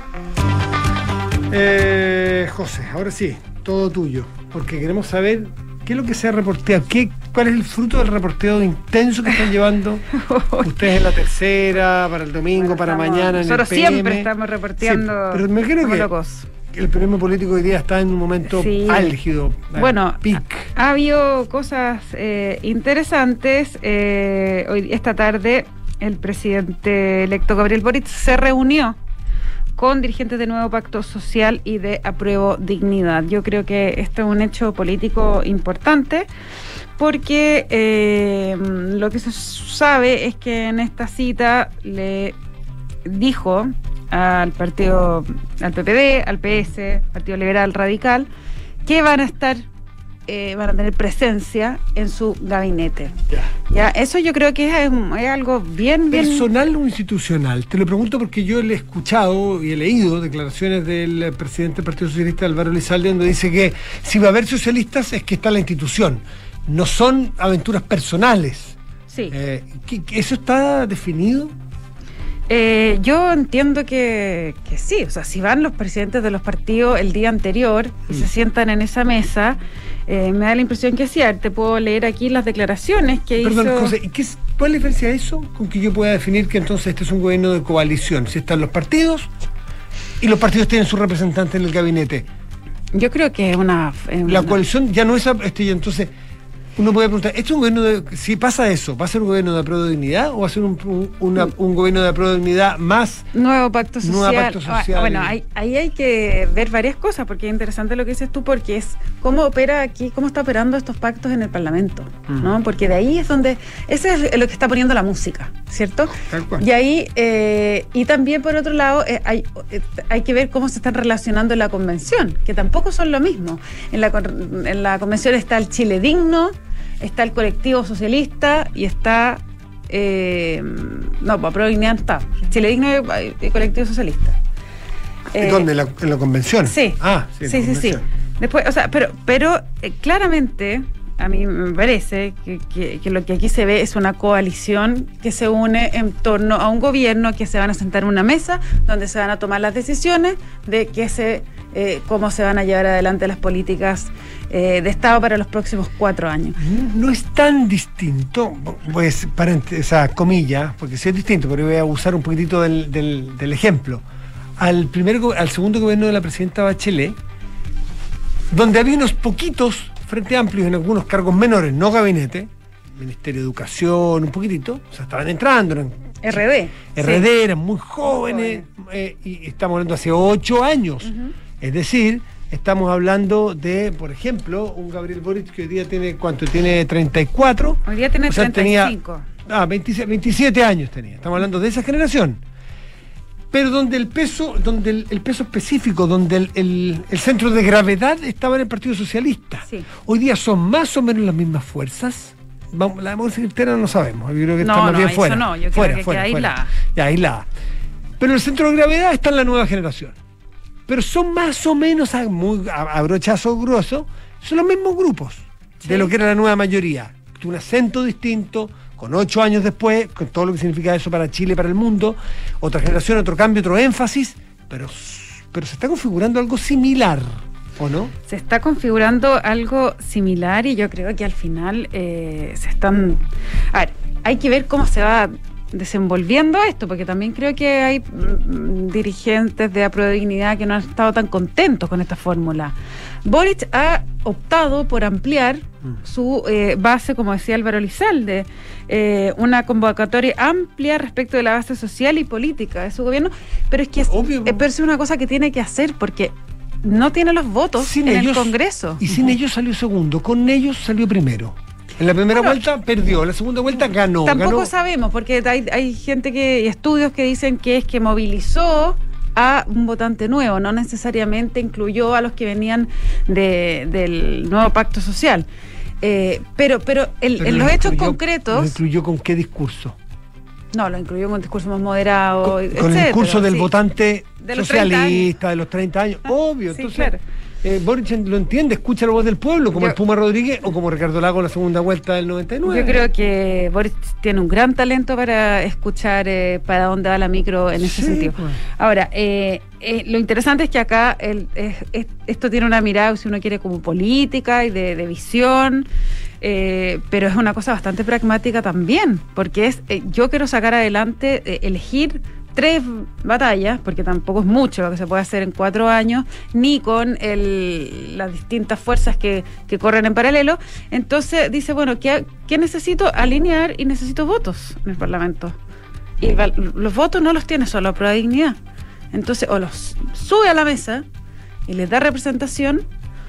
Eh, José, ahora sí, todo tuyo, porque queremos saber qué es lo que se ha reporteado, qué, cuál es el fruto del reporteo intenso que están llevando ustedes en la tercera, para el domingo, bueno, para estamos, mañana en nosotros el P M. Siempre estamos reporteando, sí, pero me imagino que locos. El periodismo político hoy día está en un momento sí. álgido. Bueno, ha, ha habido cosas eh, interesantes. Eh, hoy esta tarde el presidente electo Gabriel Boric se reunió con dirigentes de Nuevo Pacto Social y de Apruebo Dignidad. Yo creo que esto es un hecho político importante, porque eh, lo que se sabe es que en esta cita le dijo al partido, al P P D, al P S, Partido Liberal Radical, que van a estar, eh, van a tener presencia en su gabinete. Ya, ya eso yo creo que es, es algo bien, bien... ¿Personal o institucional? Te lo pregunto porque yo le he escuchado y he leído declaraciones del presidente del Partido Socialista, Álvaro Elizalde, donde dice que si va a haber socialistas es que está la institución. No son aventuras personales. Sí. Eh, ¿Eso está definido? Eh, yo entiendo que, que sí, o sea, si van los presidentes de los partidos el día anterior y mm. se sientan en esa mesa, eh, me da la impresión que sí. Te puedo leer aquí las declaraciones que Perdón, hizo... José, ¿y qué es, cuál es la diferencia de eso con que yo pueda definir que entonces este es un gobierno de coalición? Si están los partidos y los partidos tienen su representante en el gabinete. Yo creo que es una... Es la una... coalición ya no es... Este, entonces... Uno puede preguntar, ¿esto es un gobierno de, si pasa eso, ¿va a ser un gobierno de apruebo de dignidad o va a ser un, un, una, un gobierno de apruebo de dignidad más nuevo pacto social? Nuevo pacto social. Ah, bueno, ahí, ahí hay que ver varias cosas, porque es interesante lo que dices tú, porque es cómo opera aquí, cómo está operando estos pactos en el Parlamento, mm. ¿no? Porque de ahí es donde, ese es lo que está poniendo la música, ¿cierto? Tal cual. Y ahí, eh, y también por otro lado, eh, hay, eh, hay que ver cómo se están relacionando en la convención, que tampoco son lo mismo. En la, en la convención está el Chile Digno, está el colectivo socialista y está eh, no, Pro Dignidad está Chile Digno y el colectivo socialista. Eh, ¿Dónde? ¿En la, en la convención? Sí. Ah, sí, sí, sí, sí. Después, o sea, pero, pero eh, claramente a mí me parece que, que, que lo que aquí se ve es una coalición que se une en torno a un gobierno, que se van a sentar en una mesa donde se van a tomar las decisiones de que se eh, cómo se van a llevar adelante las políticas eh, de Estado para los próximos cuatro años. No, no es tan distinto, pues, para, o sea, comillas, porque sí es distinto, pero voy a usar un poquitito del, del, del ejemplo. Al, primer, al segundo gobierno de la presidenta Bachelet, donde había unos poquitos Frente Amplios en algunos cargos menores, no gabinete, Ministerio de Educación, un poquitito, o sea, estaban entrando. Eran, R D. R D, sí. Eran muy jóvenes, eh, y estamos hablando hace ocho años. Uh-huh. Es decir, estamos hablando de, por ejemplo, un Gabriel Boric que hoy día tiene, ¿cuánto? Tiene treinta y cuatro. Hoy día tiene o sea, treinta y cinco. Tenía, ah, veintisiete, veintisiete años tenía. Estamos hablando de esa generación. Pero donde el peso, donde el, el peso específico, donde el, el, el centro de gravedad estaba en el Partido Socialista. Sí. Hoy día son más o menos las mismas fuerzas. Vamos, la democracia cristiana no sabemos. Yo creo que no, está más no, bien eso fuera. No, yo fuera, creo que fuera, queda fuera. aislada. Ya, aislada. Pero el centro de gravedad está en la nueva generación. Pero son más o menos, a, muy, a, a brochazo grueso, son los mismos grupos, sí, de lo que era la nueva mayoría. Un acento distinto, con ocho años después, con todo lo que significa eso para Chile, para el mundo, otra generación, otro cambio, otro énfasis, pero, pero se está configurando algo similar, ¿o no? Se está configurando algo similar y yo creo que al final eh, se están... A ver, hay que ver cómo se va desenvolviendo esto, porque también creo que hay mm, dirigentes de Apruebo de Dignidad que no han estado tan contentos con esta fórmula. Boric ha optado por ampliar mm. su eh, base, como decía Álvaro Elizalde, eh, una convocatoria amplia respecto de la base social y política de su gobierno, pero es que es, eh, pero es una cosa que tiene que hacer porque no tiene los votos sin en ellos, el Congreso. Y sin uh-huh. ellos salió segundo, con ellos salió primero. En la primera bueno, vuelta perdió, en la segunda vuelta ganó. Tampoco ganó. sabemos, porque hay, hay gente que, y estudios que dicen que es que movilizó a un votante nuevo, no necesariamente incluyó a los que venían de, del nuevo pacto social. Eh, pero pero, el, pero en los hechos incluyó, concretos... ¿Lo incluyó con qué discurso? No, lo incluyó con un discurso más moderado, Con, etcétera, con el discurso del sí. votante de los socialista, de los treinta años, ah, obvio. Sí, entonces, claro. eh, Boric lo entiende, escucha la voz del pueblo, como Yo, el Puma Rodríguez o como Ricardo Lago en la segunda vuelta del noventa y nueve. Yo creo que Boric tiene un gran talento para escuchar eh, para dónde va la micro en ese sí, sentido. Pues. Ahora, eh, eh, lo interesante es que acá el, es, es, esto tiene una mirada, si uno quiere, como política y de, de visión. Eh, pero es una cosa bastante pragmática también, porque es eh, yo quiero sacar adelante, eh, elegir tres batallas, porque tampoco es mucho lo que se puede hacer en cuatro años, ni con el, las distintas fuerzas que, que corren en paralelo. Entonces dice, bueno, ¿qué, qué necesito? Alinear y necesito votos en el Parlamento. Y los votos no los tiene solo a Prueba de Dignidad. Entonces, o los sube a la mesa y les da representación,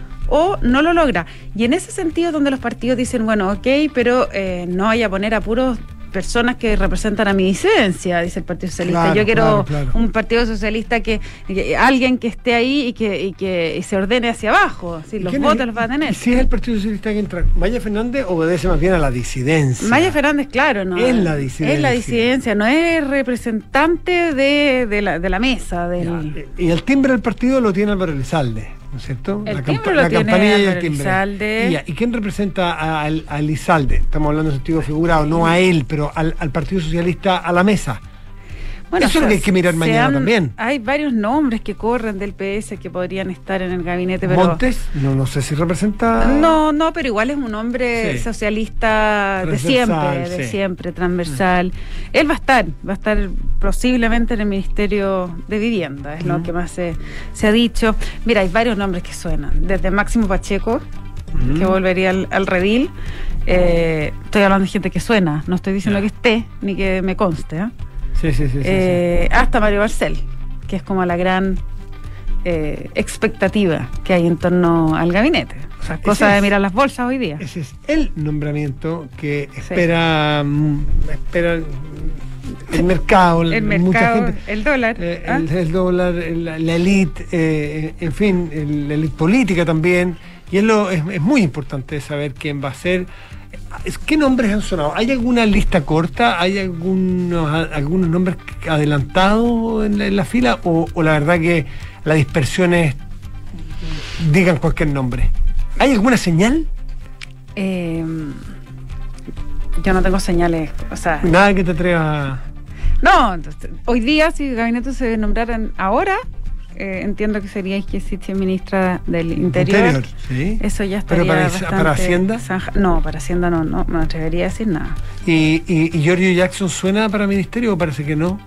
o no lo logra. Y en ese sentido donde los partidos dicen, bueno, ok, pero eh, no vaya a poner a puros personas que representan a mi disidencia, dice el Partido Socialista. Claro, Yo quiero claro, claro. un Partido Socialista que, que alguien que esté ahí y que, y que y se ordene hacia abajo. ¿Sí? Los votos es, los va a tener. ¿Y si es el Partido Socialista que entra? Maya Fernández obedece más bien a la disidencia. Maya Fernández, claro, no. Es la disidencia. Es la disidencia, no es representante de, de, la, de la mesa. Del... Y el timbre del partido lo tiene Álvaro Elizalde, ¿no es cierto? El la timbre campa- lo la tiene campanilla y el Álvaro timbre. Elizalde. ¿Y, ¿Y quién representa a, a, a Elizalde? Estamos hablando en sentido figurado, no a él, pero al, al Partido Socialista a la mesa. Bueno, eso es lo que hay que mirar mañana han, también. Hay varios nombres que corren del P S que podrían estar en el gabinete, pero Montes, no, no sé si representa... No, no, pero igual es un hombre sí. socialista de siempre, de sí. siempre, transversal. Mm. Él va a estar, va a estar posiblemente en el Ministerio de Vivienda, es mm. lo que más se, se ha dicho. Mira, hay varios nombres que suenan, desde Máximo Pacheco, mm. que volvería al, al redil. Eh, estoy hablando de gente que suena, no estoy diciendo yeah. que esté, ni que me conste, ¿eh? Sí, sí, sí, eh, sí, sí. Hasta Mario Barcel, que es como la gran eh, expectativa que hay en torno al gabinete. O sea, cosa es, de mirar las bolsas hoy día. Ese es el nombramiento que espera, sí. espera el mercado, el mucha mercado, gente, el dólar, eh, ¿ah? el, el dólar, la, la élite, eh, en fin, el, la élite política también. Y es, lo, es, es muy importante saber quién va a ser. ¿Qué nombres han sonado? ¿Hay alguna lista corta? ¿Hay algunos, algunos nombres adelantados en la, en la fila? O, ¿O la verdad que la dispersión es digan cualquier nombre? ¿Hay alguna señal? Eh, yo no tengo señales, o sea... Nada que te atreva... No, entonces, hoy día si el gabinete se nombraran ahora... Eh, entiendo que sería que existe ministra del Interior. Interior, sí. Eso ya estaría. ¿Pero para, bastante para Hacienda? Zanja. No, para Hacienda no, no me atrevería a decir nada. ¿Y, y, y Giorgio Jackson suena para ministerio o parece que no?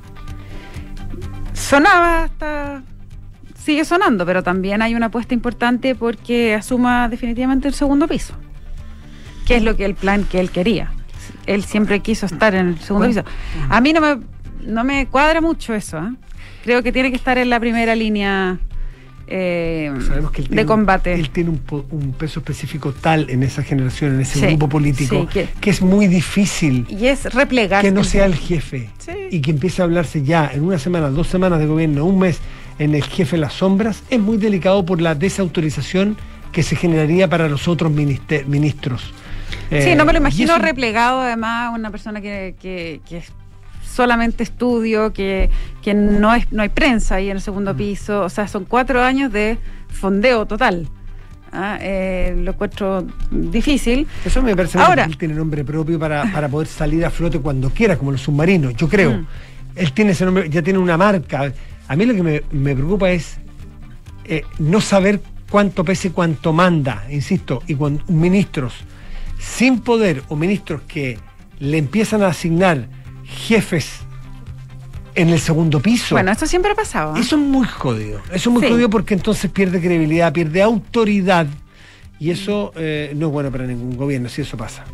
Sonaba hasta. Sigue sonando, pero también hay una apuesta importante porque asuma definitivamente el segundo piso, que es lo que el plan que él quería. Él siempre quiso estar en el segundo bueno. piso. A mí no me, no me cuadra mucho eso, ¿eh? Creo que tiene que estar en la primera línea eh, Sabemos que él tiene de combate. Un, él tiene un, un peso específico tal en esa generación, en ese sí, grupo político, sí, que, que es muy difícil y es replegar que no sea el jefe sí. y que empiece a hablarse ya en una semana, dos semanas de gobierno, un mes en el jefe de las sombras. Es muy delicado por la desautorización que se generaría para los otros minister, ministros. Sí, eh, no me lo imagino eso, replegado además una persona que, que, que es solamente estudio, que, que no es no hay prensa ahí en el segundo piso, o sea, son cuatro años de fondeo total. ¿Ah? Eh, lo encuentro difícil. Eso me parece Ahora, que él tiene nombre propio para, para poder salir a flote cuando quiera, como los submarinos, yo creo. Mm. Él tiene ese nombre, ya tiene una marca. A mí lo que me, me preocupa es eh, no saber cuánto pese, cuánto manda, insisto, y cuando ministros sin poder o ministros que le empiezan a asignar jefes en el segundo piso. Bueno, esto siempre ha pasado, ¿eh? Eso es muy jodido. Eso es muy sí. jodido porque entonces pierde credibilidad, pierde autoridad. Y eso eh, no es bueno para ningún gobierno, si eso pasa.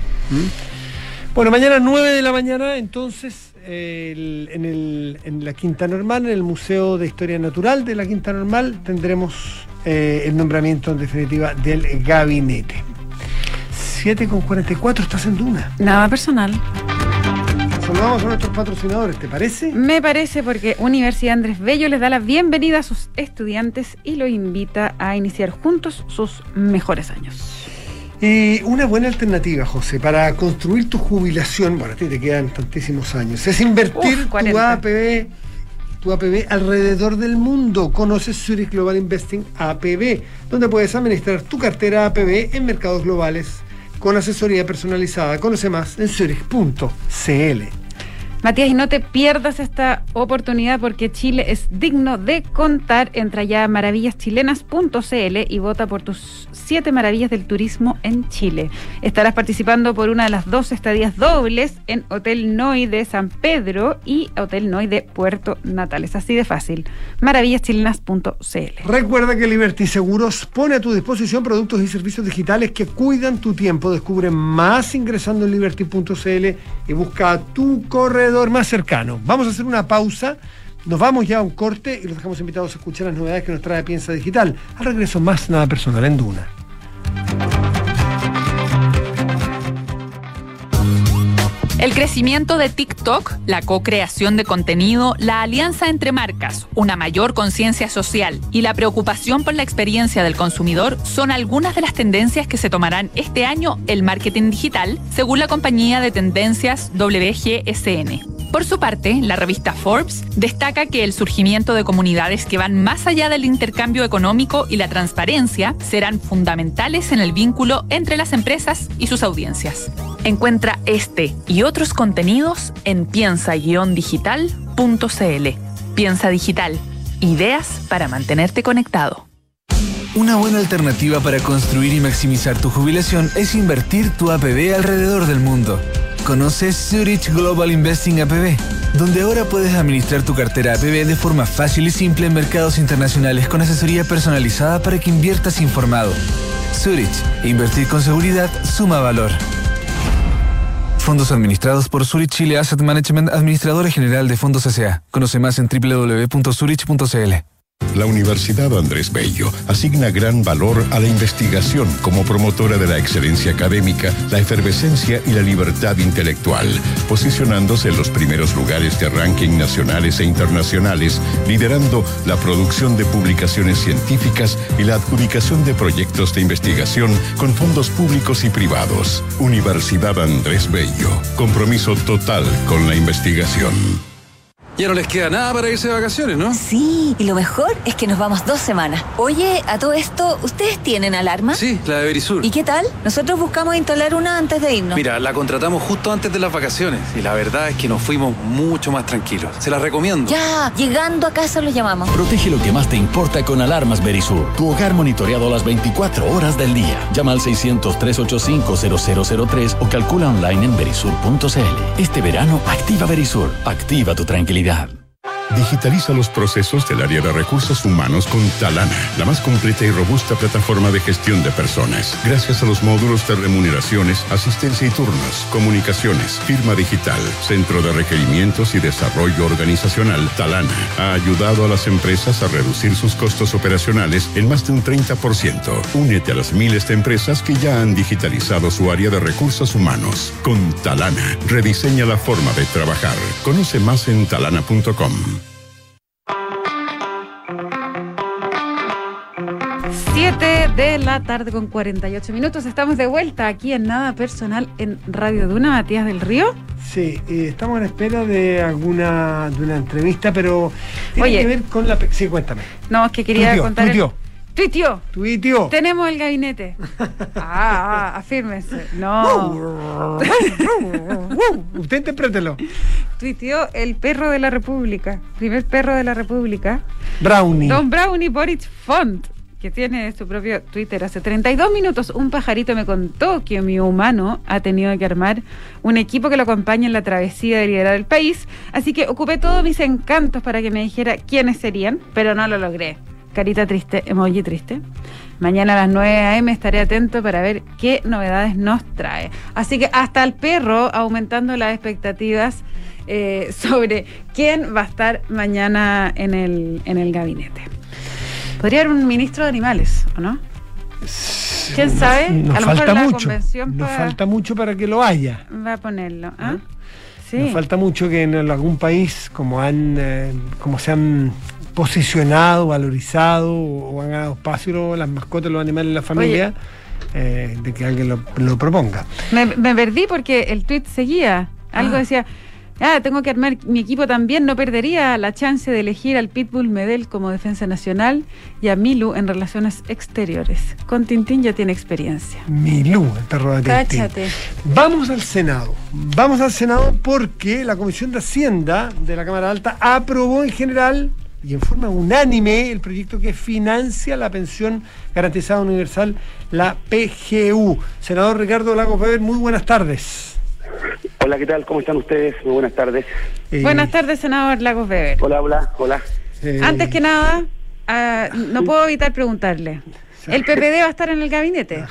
¿Mm? Bueno, mañana nueve de la mañana, entonces, eh, el, en, el, en la Quinta Normal, en el Museo de Historia Natural de la Quinta Normal, tendremos eh, el nombramiento, en definitiva, del gabinete. siete con cuarenta y cuatro, estás en Duna. Nada personal. Saludamos a nuestros patrocinadores, ¿te parece? Me parece, porque Universidad Andrés Bello les da la bienvenida a sus estudiantes y los invita a iniciar juntos sus mejores años. Y una buena alternativa, José, para construir tu jubilación, bueno, a ti te quedan tantísimos años, es invertir Uf, tu A P B, tu A P B alrededor del mundo. Conoces Zurich Global Investing A P B, donde puedes administrar tu cartera A P B en mercados globales con asesoría personalizada. Conoce más en zurich punto c l. Matías, y no te pierdas esta oportunidad porque Chile es digno de contar. Entra ya a maravillas chilenas punto c l y vota por tus siete maravillas del turismo en Chile. Estarás participando por una de las dos estadías dobles en Hotel Noi de San Pedro y Hotel Noi de Puerto Natales. Así de fácil. maravillas chilenas punto c l. Recuerda que Liberty Seguros pone a tu disposición productos y servicios digitales que cuidan tu tiempo. Descubre más ingresando en liberty punto c l y busca tu corredor más cercano. Vamos a hacer una pausa, nos vamos ya a un corte y los dejamos invitados a escuchar las novedades que nos trae Piensa Digital. Al regreso, más Nada Personal en Duna. El crecimiento de TikTok, la co-creación de contenido, la alianza entre marcas, una mayor conciencia social y la preocupación por la experiencia del consumidor son algunas de las tendencias que se tomarán este año el marketing digital, según la compañía de tendencias W G S N. Por su parte, la revista Forbes destaca que el surgimiento de comunidades que van más allá del intercambio económico y la transparencia serán fundamentales en el vínculo entre las empresas y sus audiencias. Encuentra este y otros contenidos en piensa guion digital punto c l. Piensa digital. Ideas para mantenerte conectado. Una buena alternativa para construir y maximizar tu jubilación es invertir tu A P B alrededor del mundo. Conoce Zurich Global Investing A P B, donde ahora puedes administrar tu cartera A P B de forma fácil y simple en mercados internacionales con asesoría personalizada para que inviertas informado. Zurich, invertir con seguridad suma valor. Fondos administrados por Zurich Chile Asset Management, administradora general de Fondos S A. Conoce más en doble u doble u doble u punto zurich punto c l. La Universidad Andrés Bello asigna gran valor a la investigación como promotora de la excelencia académica, la efervescencia y la libertad intelectual, posicionándose en los primeros lugares de ranking nacionales e internacionales, liderando la producción de publicaciones científicas y la adjudicación de proyectos de investigación con fondos públicos y privados. Universidad Andrés Bello, compromiso total con la investigación. Ya no les queda nada para irse de vacaciones, ¿no? Sí, y lo mejor es que nos vamos dos semanas. Oye, a todo esto, ¿ustedes tienen alarma? Sí, la de Verisur. ¿Y qué tal? Nosotros buscamos instalar una antes de irnos. Mira, la contratamos justo antes de las vacaciones y la verdad es que nos fuimos mucho más tranquilos. Se las recomiendo. Ya, llegando a casa los llamamos. Protege lo que más te importa con alarmas Verisur. Tu hogar monitoreado las veinticuatro horas del día. Llama al seiscientos, trescientos ochenta y cinco, cero cero cero tres o calcula online en verisur punto c l. Este verano, activa Verisur. Activa tu tranquilidad. Digitaliza los procesos del área de recursos humanos con Talana, la más completa y robusta plataforma de gestión de personas. Gracias a los módulos de remuneraciones, asistencia y turnos, comunicaciones, firma digital, centro de requerimientos y desarrollo organizacional, Talana ha ayudado a las empresas a reducir sus costos operacionales en más de un treinta por ciento. Únete a las miles de empresas que ya han digitalizado su área de recursos humanos. Con Talana, rediseña la forma de trabajar. Conoce más en talana punto com. siete de la tarde con cuarenta y ocho minutos. Estamos de vuelta aquí en Nada Personal en Radio Duna. Matías del Río. Sí, eh, estamos en espera de alguna de una entrevista, pero tiene Oye, que ver con la... Sí, cuéntame. No, es que quería tuiteó, contar... Tuiteó. El... Tuiteó. Tuiteó. Tenemos el gabinete. ah, ah, afírmese. No. Usted interprételo. Tuiteó el perro de la República. Primer perro de la República. Brownie. Don Brownie Boric Font, que tiene su propio Twitter. Hace treinta y dos minutos un pajarito me contó que mi humano ha tenido que armar un equipo que lo acompañe en la travesía de liderar el país, así que ocupé todos mis encantos para que me dijera quiénes serían, pero no lo logré. Carita triste, emoji triste. Mañana a las nueve a eme estaré atento para ver qué novedades nos trae. Así que hasta el perro aumentando las expectativas eh, sobre quién va a estar mañana en el, en el gabinete. Podría haber un ministro de animales, ¿o no? ¿Quién sabe? Nos a lo falta mejor la mucho. convención Nos para... falta mucho para que lo haya. Va a ponerlo. ¿Ah? ¿Ah? Sí. Nos falta mucho que en algún país, como han, eh, como se han posicionado, valorizado o, o han ganado espacio las mascotas, los animales en la familia, eh, de que alguien lo, lo proponga. Me, me perdí porque el tuit seguía. Algo ah. decía. Ah, tengo que armar mi equipo también, no perdería la chance de elegir al Pitbull Medel como defensa nacional y a Milu en relaciones exteriores. Con Tintín ya tiene experiencia. Milu, el perro de Tintín. Cáchate. Vamos al Senado. Vamos al Senado porque la Comisión de Hacienda de la Cámara Alta aprobó en general y en forma unánime el proyecto que financia la pensión garantizada universal, la P G U. Senador Ricardo Lagos Weber, muy buenas tardes. Hola, ¿qué tal? ¿Cómo están ustedes? Muy buenas tardes. Eh, buenas tardes, senador Lagos Weber. Hola, hola, hola. Eh, Antes que nada, uh, no puedo evitar preguntarle, ¿el P P D va a estar en el gabinete?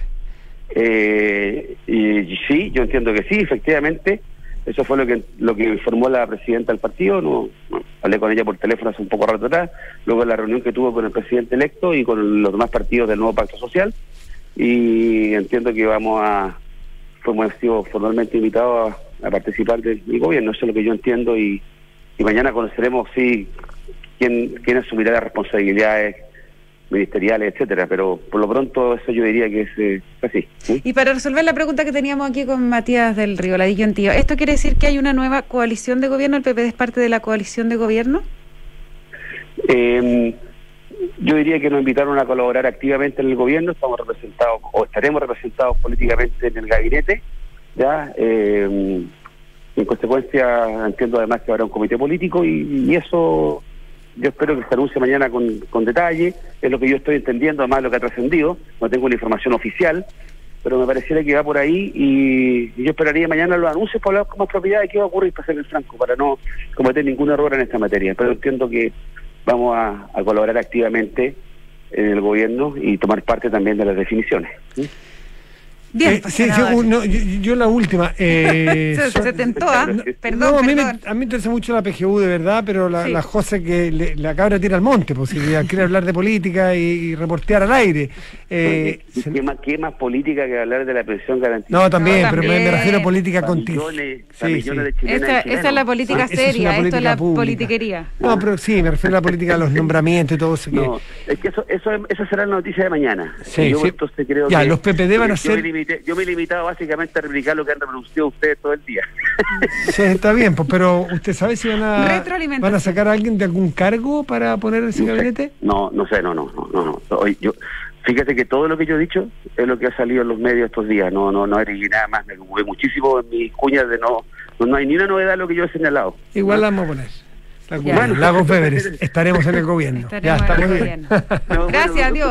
Eh, y, sí, yo entiendo que sí, efectivamente. Eso fue lo que lo que informó la presidenta del partido. No, no, hablé con ella por teléfono hace un poco rato atrás, luego la reunión que tuvo con el presidente electo y con los demás partidos del nuevo Pacto Social. Y entiendo que vamos a... Hemos sido formalmente invitados a, a participar del, del gobierno, eso es lo que yo entiendo, y, y mañana conoceremos sí quién, quién asumirá las responsabilidades ministeriales, etcétera, pero por lo pronto eso yo diría que es eh, así. ¿sí? Y para resolver la pregunta que teníamos aquí con Matías del Río, la disyuntiva, ¿esto quiere decir que hay una nueva coalición de gobierno? ¿El P P D es parte de la coalición de gobierno? Eh, Yo diría que nos invitaron a colaborar activamente en el gobierno, estamos representados o estaremos representados políticamente en el gabinete, ya eh, En consecuencia, entiendo además que habrá un comité político y, y eso yo espero que se anuncie mañana con, con detalle. Es lo que yo estoy entendiendo, además lo que ha trascendido. No tengo la información oficial, pero me pareciera que va por ahí y, y yo esperaría mañana los anuncios para hablar con más propiedad de qué va a ocurrir, para ser el franco, para no cometer ningún error en esta materia. Pero entiendo que vamos a, a colaborar activamente en el gobierno y tomar parte también de las definiciones. ¿Sí? Bien, eh, sí, sí, no, yo, yo la última. Eh, se, so, se tentó, ¿ah? ¿eh? Perdón, no, a mí, perdón. Me, a mí me interesa mucho la P G U de verdad, pero la, sí. la José que le, la cabra tira al monte, pues si quiere hablar de política y, y reportear al aire. Eh, ¿Qué, se... ¿Qué, más, ¿Qué más política que hablar de la pensión garantizada? No, también, no, pero también. Me, me refiero a política contigo. Millones, sí, millones de chilenas esa, y chilenos. esa es la política sí, seria, es política esto es la pública. politiquería. No, pero sí, me refiero a la política de los nombramientos y todo eso. Que... No, es que eso, eso, eso será la noticia de mañana. Sí, yo sí. entonces creo ya, que los P P D van a yo ser... Me limité, yo me he limitado básicamente a replicar lo que han reproducido ustedes todo el día. Sí, está bien, pues, pero ¿usted sabe si van a van a sacar a alguien de algún cargo para poner ese no gabinete? Sé. No, no sé, no, no, no, no. no. Hoy, yo, fíjate que todo lo que yo he dicho es lo que ha salido en los medios estos días. No, no, no agregué nada más. Me ocupé muchísimo en mis cuñas de no, no, no hay ni una novedad en lo que yo he señalado. Igual ¿no? la vamos a poner. La bueno, Lagos Weberes, estaremos en el gobierno. Estaremos ya estamos en el gobierno. No, gracias, bueno,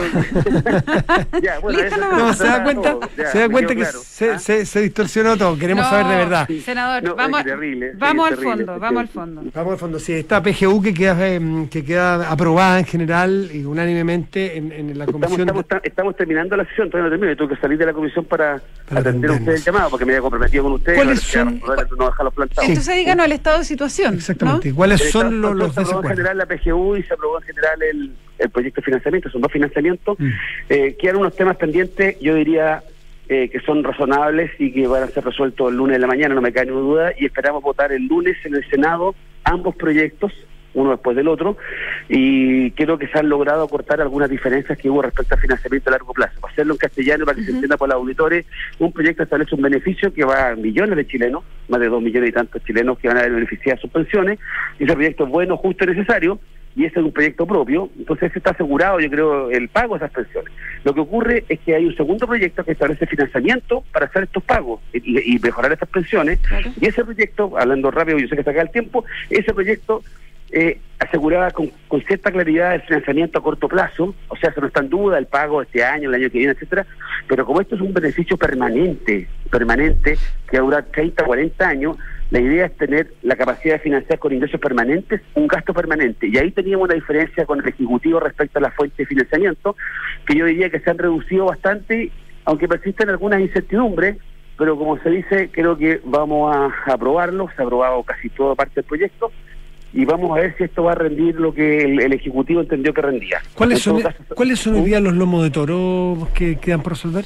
Dios. Ya, bueno, Listo, eso, no, se da cuenta, todo, ya, se da cuenta que claro. se, ¿Ah? se, se distorsionó todo. Queremos no, saber de verdad. Sí. Senador, no, vamos, terrible, vamos sí, al terrible, fondo, sí, vamos sí. al fondo. Vamos al fondo, sí. Esta P G U que queda, eh, que queda aprobada en general y unánimemente en, en la estamos, comisión. Estamos, de... estamos terminando la sesión, todavía no termino. Yo tuve que salir de la comisión para, para atender a ustedes el llamado, porque me había comprometido con ustedes. ¿Cuáles no, son? No, no dejarlos plantados. Entonces díganos el estado de situación. Exactamente. ¿no? ¿Cuáles Eh, son los, los se aprobó en general la P G U y se aprobó en general el, el proyecto de financiamiento, son dos financiamientos. Mm. Eh, quedan unos temas pendientes, yo diría eh, que son razonables y que van a ser resueltos el lunes de la mañana, no me cae ninguna duda, y esperamos votar el lunes en el Senado ambos proyectos, uno después del otro, y creo que se han logrado acortar algunas diferencias que hubo respecto al financiamiento a largo plazo. Para hacerlo en castellano, para que uh-huh. se entienda por los auditores, un proyecto establece un beneficio que va a millones de chilenos, más de dos millones y tantos chilenos que van a beneficiar sus pensiones, y ese proyecto es bueno, justo y necesario, y ese es un proyecto propio, entonces está asegurado, yo creo, el pago de esas pensiones. Lo que ocurre es que hay un segundo proyecto que establece financiamiento para hacer estos pagos y, y mejorar estas pensiones, claro. Y ese proyecto, hablando rápido, yo sé que se acaba el tiempo, ese proyecto eh, aseguraba con, con cierta claridad el financiamiento a corto plazo, o sea, se no está en duda el pago este año, el año que viene, etcétera, pero como esto es un beneficio permanente, permanente, que dura treinta, cuarenta años, la idea es tener la capacidad de financiar con ingresos permanentes un gasto permanente, y ahí teníamos una diferencia con el Ejecutivo respecto a la fuente de financiamiento, que yo diría que se han reducido bastante, aunque persisten algunas incertidumbres, pero como se dice, creo que vamos a aprobarlo, se ha aprobado casi toda parte del proyecto, y vamos a ver si esto va a rendir lo que el, el Ejecutivo entendió que rendía. ¿Cuáles son, caso, ¿cuáles son hoy día los lomos de toro que quedan por resolver?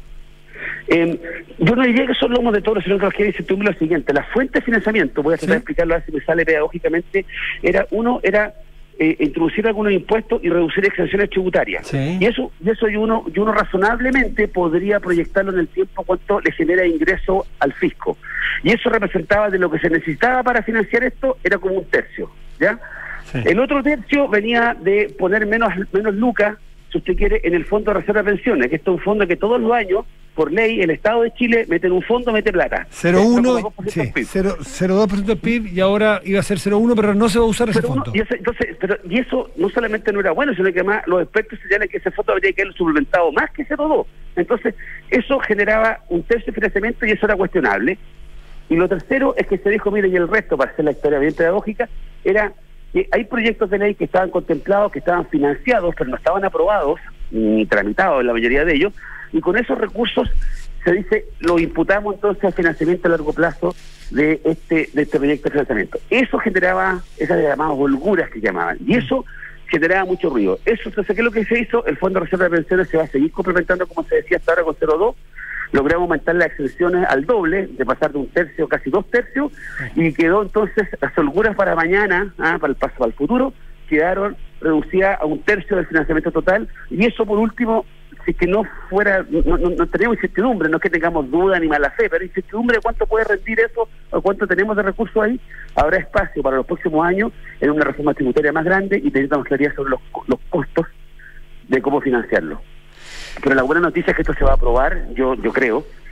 Eh, yo no diría que son lomos de toro, sino que lo que dice tú lo siguiente, la fuente de financiamiento, voy a tratar ¿Sí? de explicarlo a ver si me sale pedagógicamente, era uno, era eh, introducir algunos impuestos y reducir exenciones tributarias. ¿Sí? Y eso, y eso y uno, y uno razonablemente podría proyectarlo en el tiempo cuánto le genera ingreso al fisco. Y eso representaba de lo que se necesitaba para financiar esto, era como un tercio, ¿ya? Sí. El otro tercio venía de poner menos, menos lucas, si usted quiere, en el Fondo de Reserva de Pensiones, que esto es un fondo que todos los años, por ley, el Estado de Chile mete en un fondo, mete plata. cero coma uno, sí, cero coma dos por ciento del P I B, y ahora iba a ser cero coma uno, pero no se va a usar ese pero fondo. Uno, y, ese, entonces, pero, y eso no solamente no era bueno, sino que además los expertos señalan que ese fondo habría que haber suplementado más que cero coma dos. Entonces, eso generaba un tercio de financiamiento y eso era cuestionable. Y lo tercero es que se dijo, mire, y el resto, para hacer la historia bien pedagógica, era que hay proyectos de ley que estaban contemplados, que estaban financiados, pero no estaban aprobados, ni tramitados en la mayoría de ellos, y con esos recursos se dice, lo imputamos entonces al financiamiento a largo plazo de este de este proyecto de financiamiento. Eso generaba esas llamadas holguras que llamaban, y eso generaba mucho ruido. Eso, entonces, ¿qué es lo que se hizo? El Fondo de Reserva de Pensiones se va a seguir complementando, como se decía hasta ahora, con cero coma dos. Logramos aumentar las exenciones al doble, de pasar de un tercio a casi dos tercios, y quedó entonces las holguras para mañana, ah, para el paso al futuro, quedaron reducidas a un tercio del financiamiento total, y eso por último, si que no fuera, no, no, no tenemos incertidumbre, no es que tengamos duda ni mala fe, pero incertidumbre de cuánto puede rendir eso, o cuánto tenemos de recursos ahí, habrá espacio para los próximos años en una reforma tributaria más grande y teniendo claridad sobre los, los costos de cómo financiarlo. Pero la buena noticia es que esto se va a aprobar, yo yo creo,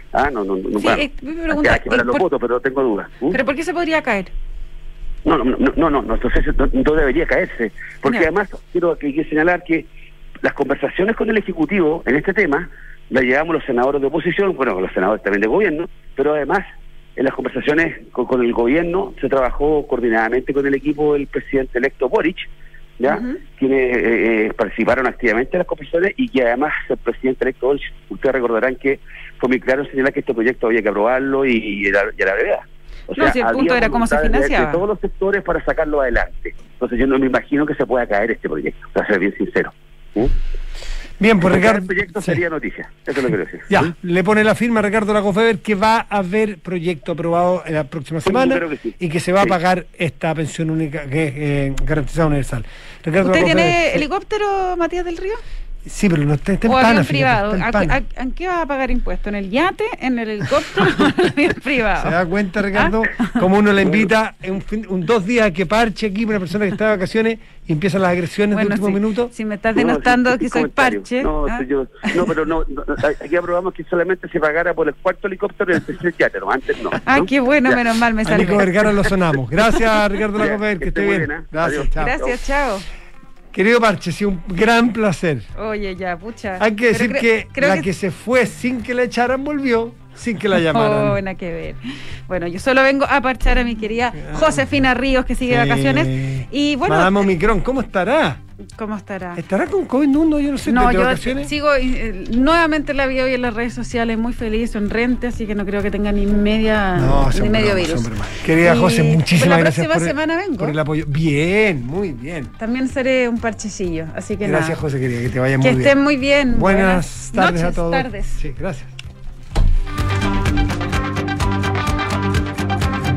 Ah, no, no, no. Sí, bueno, eh, mi pregunta, hay que ver los por, votos, pero tengo dudas. ¿Mm? ¿Pero por qué se podría caer? No, no, no, no, no, no, entonces no, no debería caerse. Porque No. además quiero que, que señalar que las conversaciones con el Ejecutivo en este tema las llevamos los senadores de oposición, bueno, los senadores también de gobierno, pero además en las conversaciones con, con el gobierno se trabajó coordinadamente con el equipo del presidente electo Boric, ¿ya? Uh-huh. Quienes eh, eh, participaron activamente en las conversaciones y que además el presidente electo Boric, ustedes recordarán que fue muy claro en señalar que este proyecto había que aprobarlo y, y, era, y a la brevedad. O sea, no, si el punto era cómo se financiaba. De, de todos los sectores para sacarlo adelante. Entonces yo no me imagino que se pueda caer este proyecto, para ser bien sincero. ¿Mm? Bien, pues Ricardo. El proyecto sí. sería noticia, eso es lo que quiero decir. Ya, ¿Sí? le pone la firma a Ricardo Lagos-Weber que va a haber proyecto aprobado en la próxima semana sí, que sí. y que se va sí. a pagar esta pensión única que es eh, garantizada universal. Ricardo ¿Usted Lagos-Weber, tiene sí. helicóptero, Matías del Río? Sí, pero no está, está en ¿O pana, avión fíjate, privado? está en ¿A, pana. a, ¿En qué va a pagar impuesto? ¿En el yate? ¿En el helicóptero? ¿O en el avión privado? ¿Se da cuenta, Ricardo? ¿Ah? Como uno le invita un, fin, un dos días a que parche aquí una persona que está de vacaciones y empiezan las agresiones bueno, de último si, minuto. Si me estás denostando no, sí, que soy comentario. parche. No, ¿ah? yo, no pero no, no, aquí aprobamos que solamente se pagara por el cuarto helicóptero y el tercer yate, no, antes no. Ah, ¿no? qué bueno, ya. menos mal me salió. Nico Vergara lo sonamos. Gracias, Ricardo Lagos-Weber, que esté bien. bien ¿eh? Gracias, Adiós. chao. Gracias, chao. Querido Parche, ha sido un gran placer. Oye, ya, pucha. Hay que decir Pero que creo la que... que se fue sin que la echaran volvió sin que la llamaran. Oh, nada que ver. Bueno, yo solo vengo a parchar a mi querida Josefina Ríos, que sigue de vacaciones. Y bueno. Madame Omicron, ¿cómo estará? ¿Cómo estará? ¿Estará con COVID? No, yo no sé. No, ¿de yo vacaciones? sigo eh, nuevamente la vi hoy en las redes sociales, muy feliz, sonriente, así que no creo que tenga ni media no, ni medio broma, virus. Querida y José, muchísimas la gracias próxima por el, semana vengo. por el apoyo. Bien, muy bien. También seré un parchecillo, así que gracias, nada. José, querida, que te vaya muy que bien. Que estén muy bien. Buenas, Buenas tardes noches, a todos. tardes. Sí, gracias.